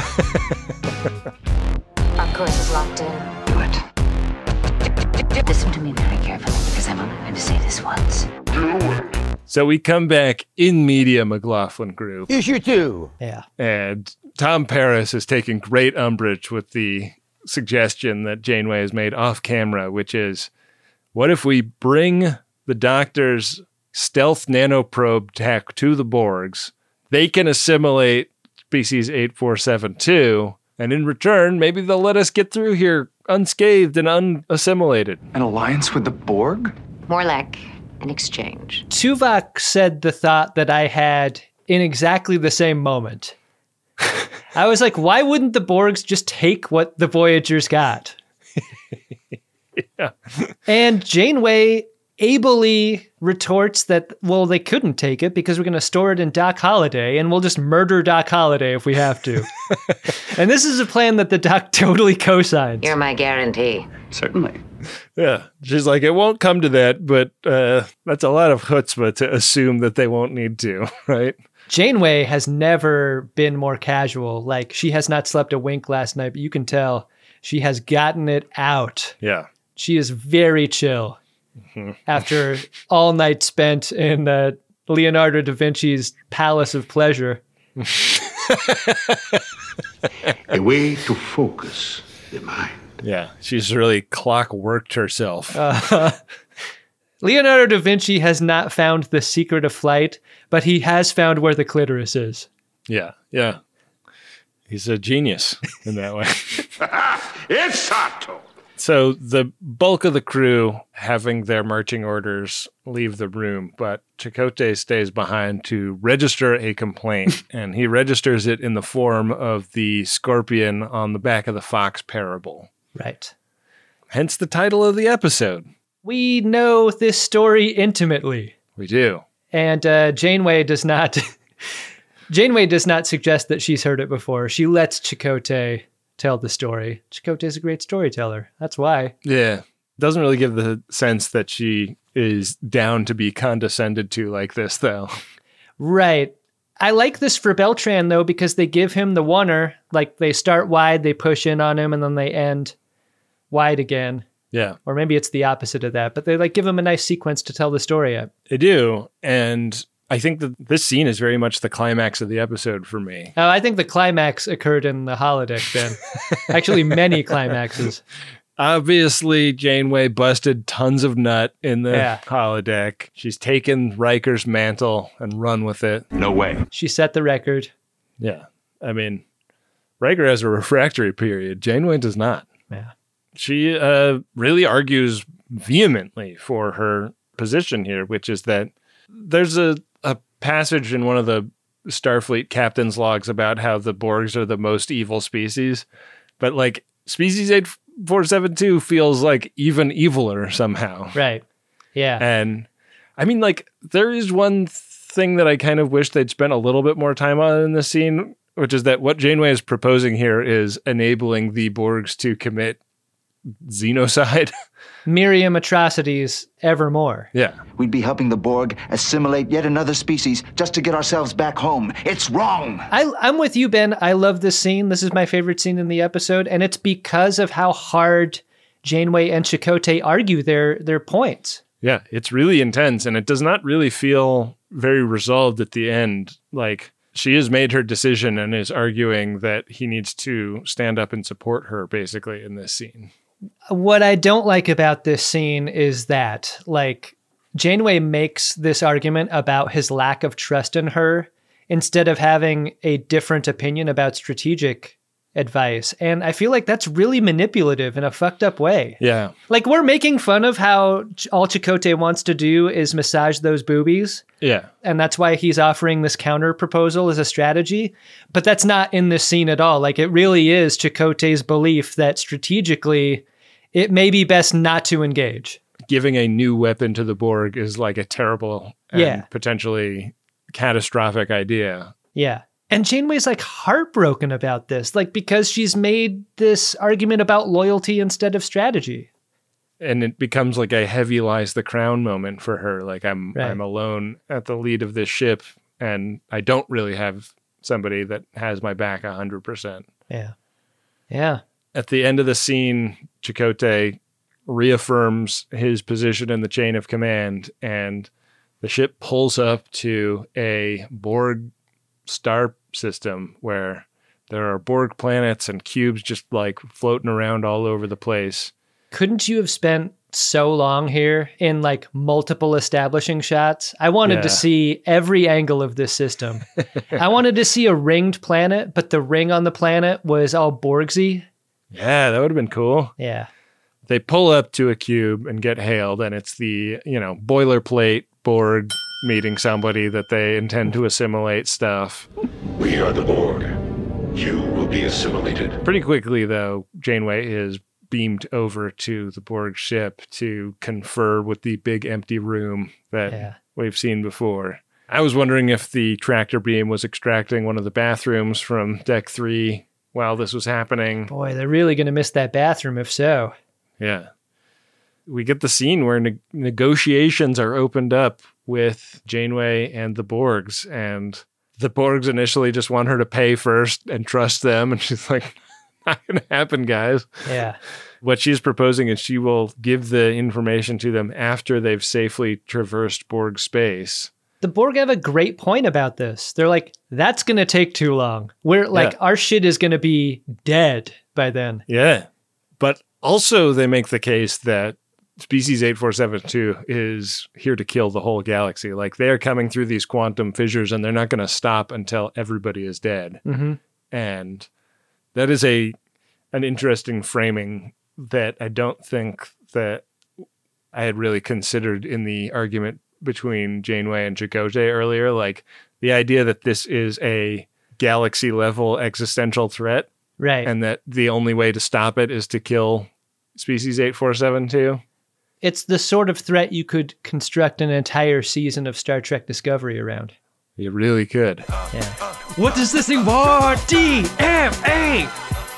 Our course is locked in. Do it. Listen to me very carefully, because I'm only going to say this once. Do it. So we come back in media, McLaughlin Group. Issue two. Yeah. And Tom Paris is taking great umbrage with the suggestion that Janeway has made off camera, which is, what if we bring the Doctor's stealth nanoprobe tech to the Borgs? They can assimilate species eight four seven two, and in return, maybe they'll let us get through here unscathed and unassimilated. An alliance with the Borg? More like an exchange. Tuvok said the thought that I had in exactly the same moment. I was like, why wouldn't the Borgs just take what the Voyagers got? Yeah. And Janeway ably retorts that, well, they couldn't take it because we're going to store it in Doc Holliday, and we'll just murder Doc Holliday if we have to. And this is a plan that the Doc totally co-signs. You're my guarantee. Certainly. Yeah. She's like, it won't come to that, but uh, that's a lot of chutzpah to assume that they won't need to, right? Janeway has never been more casual. Like, she has not slept a wink last night, but you can tell she has gotten it out. Yeah. She is very chill. mm-hmm. after all night spent in uh, Leonardo da Vinci's Palace of Pleasure. A way to focus the mind. Yeah, she's really clockworked herself. Uh, Leonardo da Vinci has not found the secret of flight, but he has found where the clitoris is. Yeah, yeah. He's a genius in that way. It's Sato! So the bulk of the crew having their marching orders leave the room, but Chakotay stays behind to register a complaint, and he registers it in the form of the scorpion on the back of the fox parable. Right. Hence the title of the episode. We know this story intimately. We do. And uh, Janeway does not... Janeway does not suggest that she's heard it before. She lets Chakotay tell the story. Chakotay's a great storyteller. That's why. Yeah. Doesn't really give the sense that she is down to be condescended to like this, though. Right. I like this for Beltran, though, because they give him the oneer. Like, they start wide, they push in on him, and then they end wide again. Yeah. Or maybe it's the opposite of that, but they like give him a nice sequence to tell the story at. They do. And I think that this scene is very much the climax of the episode for me. Oh, I think the climax occurred in the holodeck then. Actually, many climaxes. Obviously, Janeway busted tons of nut in the Yeah. holodeck. She's taken Riker's mantle and run with it. No way. She set the record. Yeah. I mean, Riker has a refractory period. Janeway does not. Yeah. She uh, really argues vehemently for her position here, which is that there's a, a passage in one of the Starfleet captain's logs about how the Borgs are the most evil species. But like species eight four seven two feels like even eviler somehow. Right. Yeah. And I mean, like, there is one thing that I kind of wish they'd spent a little bit more time on in this scene, which is that what Janeway is proposing here is enabling the Borgs to commit xenocide. Miriam atrocities evermore. Yeah. We'd be helping the Borg assimilate yet another species just to get ourselves back home. It's wrong. I, I'm with you, Ben. I love this scene. This is my favorite scene in the episode, and it's because of how hard Janeway and Chakotay argue their their points. Yeah, it's really intense, and it does not really feel very resolved at the end. Like, she has made her decision and is arguing that he needs to stand up and support her, basically, in this scene. What I don't like about this scene is that, like, Janeway makes this argument about his lack of trust in her instead of having a different opinion about strategic advice. And I feel like that's really manipulative in a fucked up way. Yeah. Like, we're making fun of how all Chakotay wants to do is massage those boobies. Yeah. And that's why he's offering this counter proposal as a strategy. But that's not in this scene at all. Like, it really is Chakotay's belief that strategically it may be best not to engage. Giving a new weapon to the Borg is like a terrible and Yeah. potentially catastrophic idea. Yeah. And Janeway's like heartbroken about this, like, because she's made this argument about loyalty instead of strategy. And it becomes like a heavy lies the crown moment for her. Like, I'm Right. I'm alone at the lead of this ship, and I don't really have somebody that has my back one hundred percent. Yeah. Yeah. At the end of the scene, Chakotay reaffirms his position in the chain of command, and the ship pulls up to a Borg star system where there are Borg planets and cubes just like floating around all over the place. Couldn't you have spent so long here in like multiple establishing shots? I wanted Yeah. to see every angle of this system. I wanted to see a ringed planet, but the ring on the planet was all Borgsy. Yeah, that would have been cool. Yeah. They pull up to a cube and get hailed, and it's the, you know, boilerplate Borg meeting somebody that they intend to assimilate stuff. We are the Borg. You will be assimilated. Pretty quickly, though, Janeway is beamed over to the Borg ship to confer with the big empty room that Yeah. we've seen before. I was wondering if the tractor beam was extracting one of the bathrooms from deck three while this was happening. Boy, they're really going to miss that bathroom if so. Yeah. We get the scene where ne- negotiations are opened up with Janeway and the Borgs, and the Borgs initially just want her to pay first and trust them, and she's like, not going to happen, guys. Yeah. What she's proposing is she will give the information to them after they've safely traversed Borg space. The Borg have a great point about this. They're like, that's going to take too long. We're like, Yeah. our shit is going to be dead by then. Yeah. But also they make the case that Species eight four seven two is here to kill the whole galaxy. Like they're coming through these quantum fissures and they're not going to stop until everybody is dead. Mm-hmm. And that is a an interesting framing that I don't think that I had really considered in the argument between Janeway and Chakotay earlier. Like the idea that this is a galaxy level existential threat. Right. And that the only way to stop it is to kill Species eight four seven two. It's the sort of threat you could construct an entire season of Star Trek Discovery around. You really could. Yeah. What does this thing want? D M A!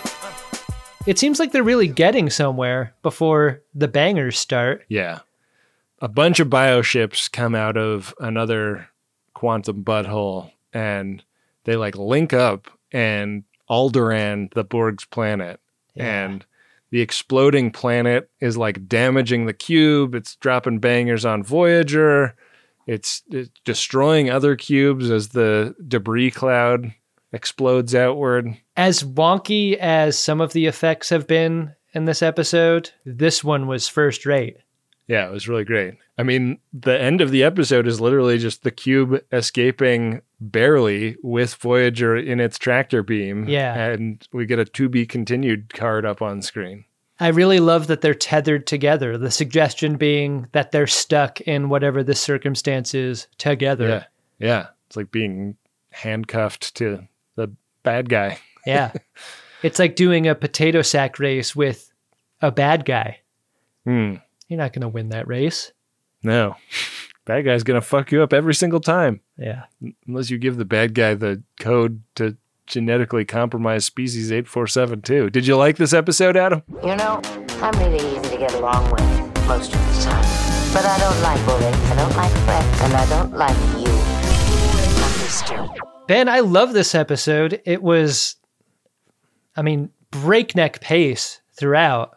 It seems like they're really getting somewhere before the bangers start. Yeah. A bunch of bioships come out of another quantum butthole and they like link up and Alderaan, the Borg's planet. Yeah. And the exploding planet is like damaging the cube. It's dropping bangers on Voyager. It's, it's destroying other cubes as the debris cloud explodes outward. As wonky as some of the effects have been in this episode, this one was first rate. Yeah, it was really great. I mean, the end of the episode is literally just the cube escaping barely with Voyager in its tractor beam. Yeah. And we get a to be continued card up on screen. I really love that they're tethered together. The suggestion being that they're stuck in whatever the circumstance is together. Yeah. Yeah. It's like being handcuffed to the bad guy. Yeah. It's like doing a potato sack race with a bad guy. Hmm. You're not going to win that race. No. Bad guy's going to fuck you up every single time. Yeah. Unless you give the bad guy the code to genetically compromise Species eight four seven two. Did you like this episode, Adam? You know, I'm really easy to get along with most of the time. But I don't like bullying, I don't like threats, and I don't like you. Understood. Ben, I love this episode. It was, I mean, breakneck pace throughout.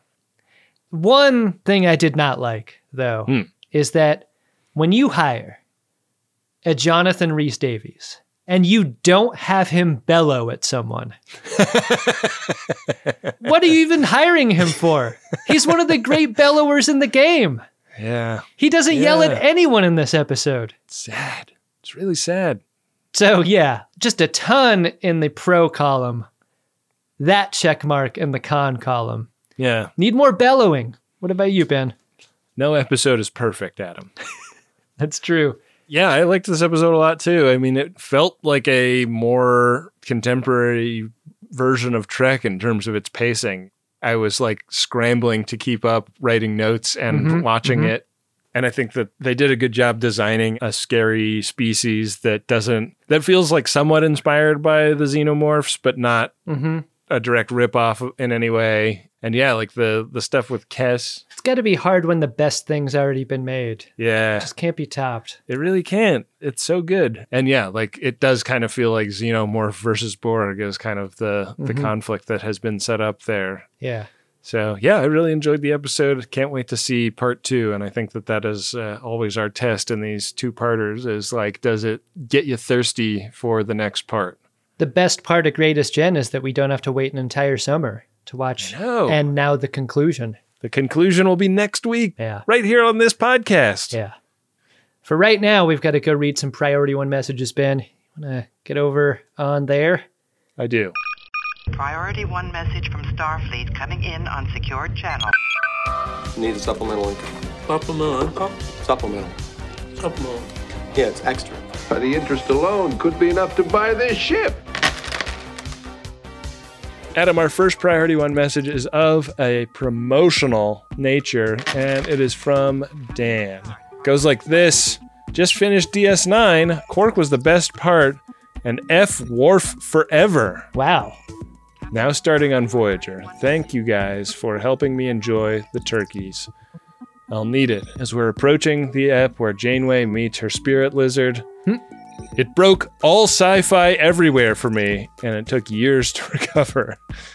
One thing I did not like, though, Hmm. is that when you hire a Jonathan Rhys-Davies and you don't have him bellow at someone, what are you even hiring him for? He's one of the great bellowers in the game. Yeah. He doesn't yell Yeah. at anyone in this episode. It's sad. It's really sad. So yeah, just a ton in the pro column. That check mark in the con column. Yeah. Need more bellowing. What about you, Ben? No episode is perfect, Adam. That's true. Yeah, I liked this episode a lot too. I mean, it felt like a more contemporary version of Trek in terms of its pacing. I was like scrambling to keep up, writing notes and Mhm, watching mhm. it. And I think that they did a good job designing a scary species that doesn't, that feels like somewhat inspired by the xenomorphs, but not Mm-hmm. a direct ripoff in any way. And yeah, like the the stuff with Kes. It's got to be hard when the best thing's already been made. Yeah. It just can't be topped. It really can't. It's so good. And yeah, like it does kind of feel like Xenomorph versus Borg is kind of the, the Mhm. conflict that has been set up there. Yeah. So yeah, I really enjoyed the episode. Can't wait to see part two. And I think that that is uh, always our test in these two-parters is like, does it get you thirsty for the next part? The best part of Greatest Gen is that we don't have to wait an entire summer to watch. No. And now the conclusion. The conclusion will be next week. Yeah. Right here on this podcast. Yeah. For right now, we've got to go read some Priority One messages, Ben. You want to get over on there? I do. Priority One message from Starfleet coming in on secured channel. Need a supplemental income. Supplemental income? Supplemental. Supplemental. Yeah, it's extra. The interest alone could be enough to buy this ship. Adam, our first Priority One message is of a promotional nature, and it is from Dan. Goes like this. Just finished D S nine. Quark was the best part, and F Worf forever. Wow. Now starting on Voyager. Thank you guys for helping me enjoy the turkeys. I'll need it as we're approaching the ep where Janeway meets her spirit lizard. Hmm. It broke all sci-fi everywhere for me, and it took years to recover.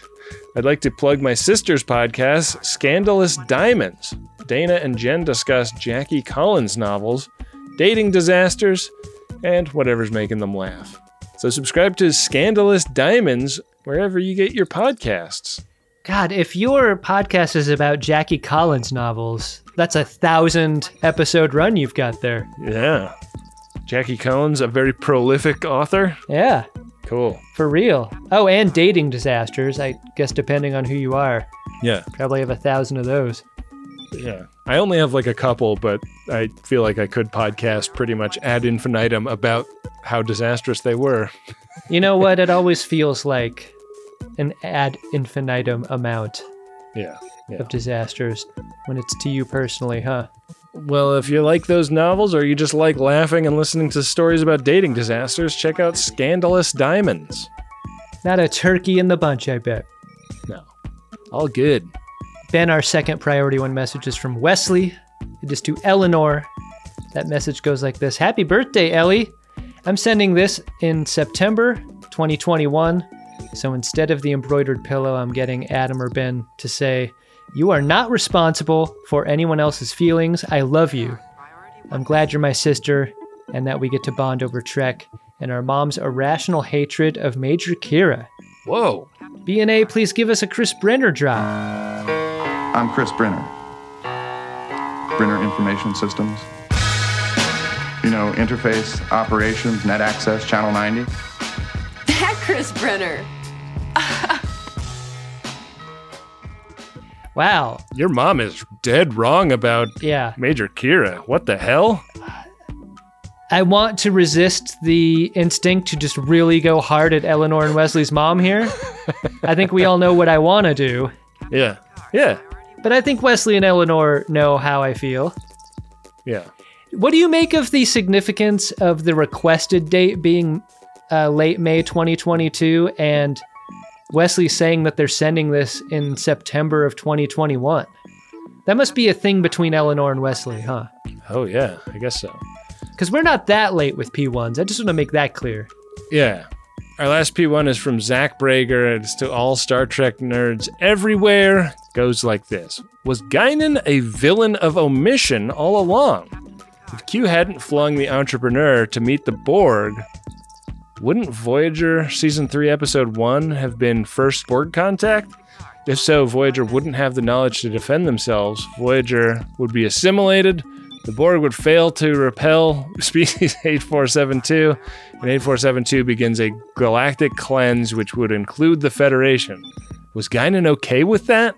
I'd like to plug my sister's podcast, Scandalous Diamonds. Dana and Jen discuss Jackie Collins novels, dating disasters, and whatever's making them laugh. So subscribe to Scandalous Diamonds wherever you get your podcasts. God, if your podcast is about Jackie Collins novels, that's a thousand episode run you've got there. Yeah. Jackie Collins, a very prolific author. Yeah. Cool. For real. Oh, and dating disasters, I guess depending on who you are. Yeah. Probably have a thousand of those. Yeah. I only have like a couple, but I feel like I could podcast pretty much ad infinitum about how disastrous they were. You know what? It always feels like an ad infinitum amount yeah, yeah. of disasters when it's to you personally, huh? Well, if you like those novels or you just like laughing and listening to stories about dating disasters, check out Scandalous Diamonds. Not a turkey in the bunch, I bet. No. All good. Ben, our second priority one message is from Wesley. It is to Eleanor. That message goes like this. Happy birthday, Ellie. I'm sending this in September twenty twenty-one. So instead of the embroidered pillow, I'm getting Adam or Ben to say, you are not responsible for anyone else's feelings. I love you. I'm glad you're my sister and that we get to bond over Trek and our mom's irrational hatred of Major Kira. Whoa. B and A, please give us a Chris Brenner drop. I'm Chris Brenner. Brenner Information Systems. You know, interface, operations, net access, channel ninety. That Chris Brenner. Wow. Your mom is dead wrong about yeah. Major Kira. What the hell? I want to resist the instinct to just really go hard at Eleanor and Wesley's mom here. I think we all know what I want to do. Yeah. Yeah. But I think Wesley and Eleanor know how I feel. Yeah. What do you make of the significance of the requested date being uh, late May twenty twenty-two and Wesley saying that they're sending this in September of twenty twenty-one? That must be a thing between Eleanor and Wesley, huh? Oh, yeah, I guess so. Because we're not that late with P ones. I just want to make that clear. Yeah. Our last P one is from Zach Brager. It's to all Star Trek nerds everywhere. Goes like this. Was Guinan a villain of omission all along? If Q hadn't flung the Entrepreneur to meet the Borg, wouldn't Voyager Season three Episode one have been first Borg contact? If so, Voyager wouldn't have the knowledge to defend themselves. Voyager would be assimilated. The Borg would fail to repel species eight four seven two, and eight four seven two begins a galactic cleanse which would include the Federation. Was Guinan okay with that?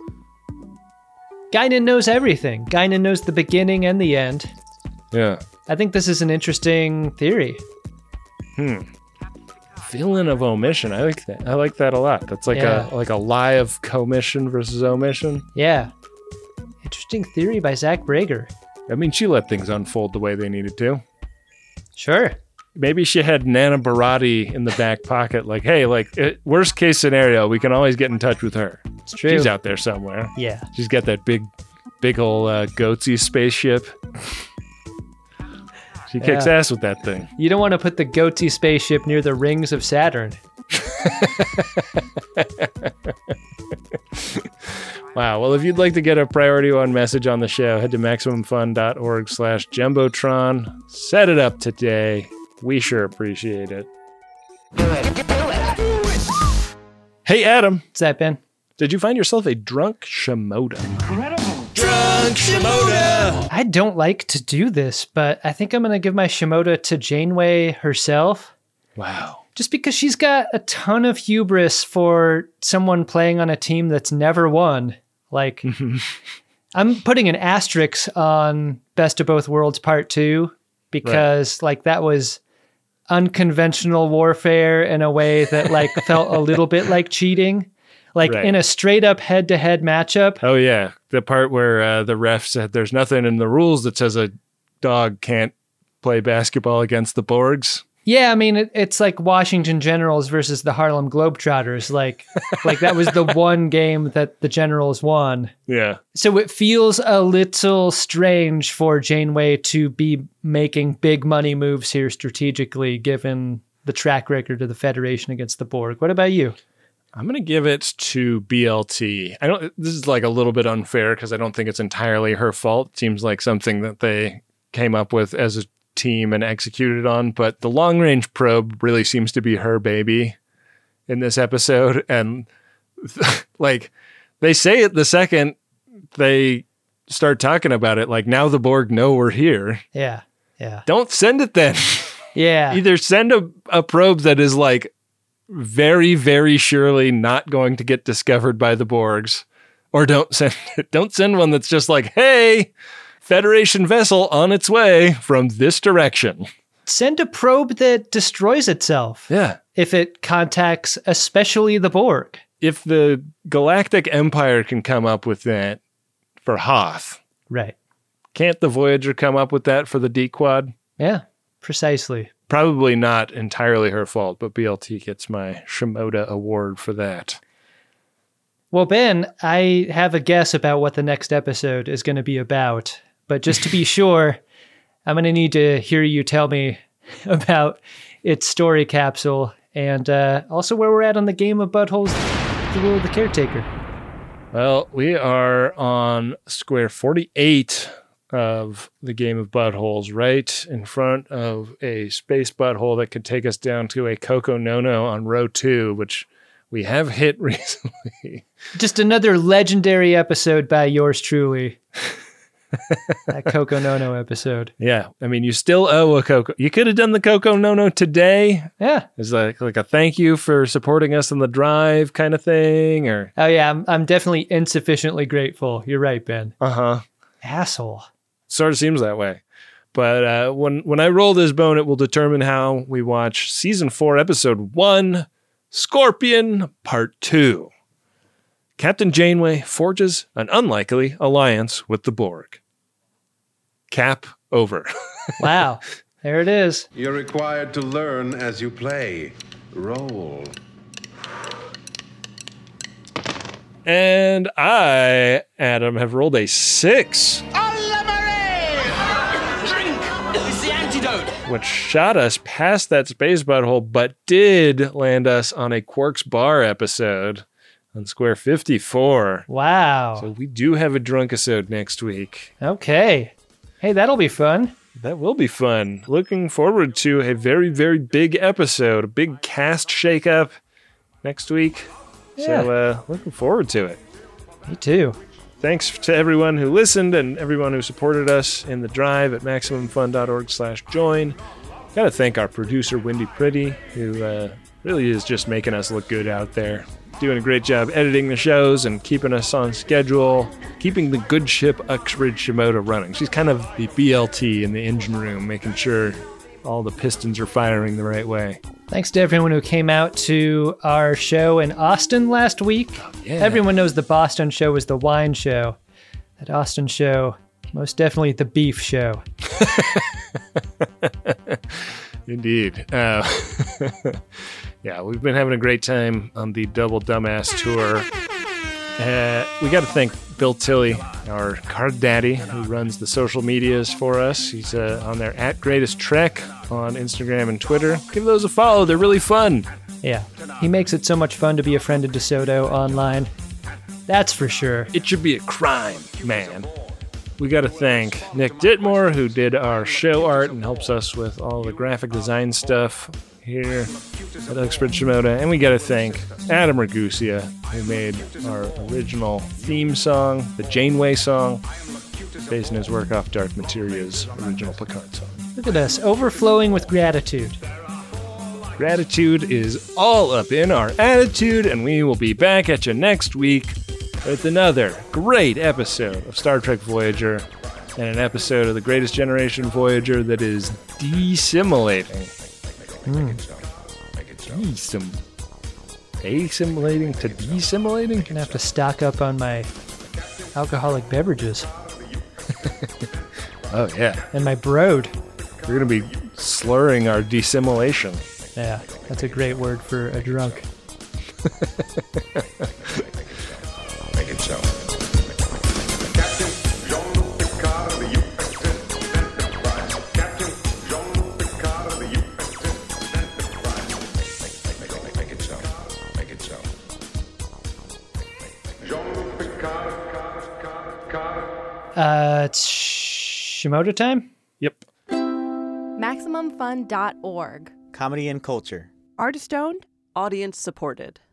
Guinan knows everything. Guinan knows the beginning and the end. Yeah. I think this is an interesting theory. Hmm. Villain of omission. I like that. I like that a lot. That's like Yeah. a like a lie of commission versus omission. Yeah. Interesting theory by Zach Brager. I mean, she let things unfold the way they needed to. Sure. Maybe she had Nana Barati in the back pocket. Like, hey, like, it, worst case scenario, we can always get in touch with her. It's true. She's out there somewhere. Yeah. She's got that big, big old uh, goatsy spaceship. She kicks Yeah. ass with that thing. You don't want to put the goatee spaceship near the rings of Saturn. Wow. Well, if you'd like to get a priority one message on the show, head to MaximumFun.org slash Jumbotron. Set it up today. We sure appreciate it. Hey, Adam. What's that, Ben? Did you find yourself a drunk Shimoda? Incredible. Drunk Shimoda! I don't like to do this, but I think I'm going to give my Shimoda to Janeway herself. Wow. Just because she's got a ton of hubris for someone playing on a team that's never won. Like, I'm putting an asterisk on Best of Both Worlds Part two because, right. like, that was unconventional warfare in a way that, like, felt a little bit like cheating. Like, right. in a straight-up head-to-head matchup. Oh, yeah. The part where uh, the ref said there's nothing in the rules that says a dog can't play basketball against the Borgs. Yeah, I mean, it, it's like Washington Generals versus the Harlem Globetrotters. Like, like that was the one game that the Generals won. Yeah. So it feels a little strange for Janeway to be making big money moves here strategically, given the track record of the Federation against the Borg. What about you? I'm going to give it to B L T. I don't, this is like a little bit unfair because I don't think it's entirely her fault. It seems like something that they came up with as a team and executed on, but the long range probe really seems to be her baby in this episode. And like they say it the second they start talking about it, like now the Borg know we're here. Yeah. Yeah. Don't send it then. Yeah. Either send a, a probe that is like very, very surely not going to get discovered by the Borgs, or don't send it. Don't send one that's just like, hey, Federation vessel on its way from this direction. Send a probe that destroys itself. Yeah. If it contacts especially the Borg. If the Galactic Empire can come up with that for Hoth. Right. Can't the Voyager come up with that for the D-Quad? Yeah, precisely. Probably not entirely her fault, but B L T gets my Shimoda award for that. Well, Ben, I have a guess about what the next episode is going to be about. But just to be sure, I'm going to need to hear you tell me about its story capsule and uh, also where we're at on the game of buttholes, the Will of the Caretaker. Well, we are on square forty-eight of the game of buttholes, right in front of a space butthole that could take us down to a Coco Nono on row two, which we have hit recently. Just another legendary episode by yours truly. That Coco Nono episode. Yeah. I mean, you still owe a Coco. You could have done the Coco Nono today. Yeah. It's like, like a thank you for supporting us on the drive kind of thing. Or Oh, yeah. I'm, I'm definitely insufficiently grateful. You're right, Ben. Uh-huh. Asshole. Sort of seems that way. But uh, when, when I roll this bone, it will determine how we watch season four, episode one, Scorpion, part two. Captain Janeway forges an unlikely alliance with the Borg. Cap over. Wow. There it is. You're required to learn as you play. Roll. And I, Adam, have rolled a six. It's the antidote. Which shot us past that space butthole, but did land us on a Quarks Bar episode on square fifty-four. Wow. So we do have a drunk-isode next week. Okay. Hey, that'll be fun. That will be fun. Looking forward to a very, very big episode, a big cast shakeup next week. Yeah. So uh, looking forward to it. Me too. Thanks to everyone who listened and everyone who supported us in the drive at MaximumFun.org slash join. Got to thank our producer, Wendy Pretty, who uh, really is just making us look good out there. Doing a great job editing the shows and keeping us on schedule, keeping the good ship Uxbridge Shimoda running. She's kind of the B L T in the engine room, making sure all the pistons are firing the right way. Thanks to everyone who came out to our show in Austin last week. Oh, yeah. Everyone knows the Boston show was the wine show. That Austin show, most definitely the beef show. Indeed. Uh, yeah, we've been having a great time on the Double Dumbass Tour. Uh, we got to thank Bill Tilley, our card daddy, who runs the social medias for us. He's uh, on there at Greatest Trek on Instagram and Twitter. Give those a follow. They're really fun. Yeah, he makes it so much fun to be a friend of DeSoto online. That's for sure. It should be a crime, man. We got to thank Nick Ditmore, who did our show art and helps us with all the graphic design stuff here at Uxbridge Shimoda. And we got to thank Adam Ragusia, who made our original theme song, the Janeway song, based on his work off Dark Materia's original Picard song. Look at us, overflowing with gratitude. Gratitude is all up in our attitude, and we will be back at you next week with another great episode of Star Trek Voyager and an episode of The Greatest Generation Voyager that is desimilating. Mm. Desim- assimilating to desimilating? I'm gonna have to stock up on my alcoholic beverages. Oh, yeah. And my broad. We're going to be slurring our desimilation. Yeah, that's a great word for a drunk. Make it so. Make it so. Make it so. Uh, it's Shimoda time? Yep. Maximum Fun dot org. Comedy and culture. Artist owned, audience supported.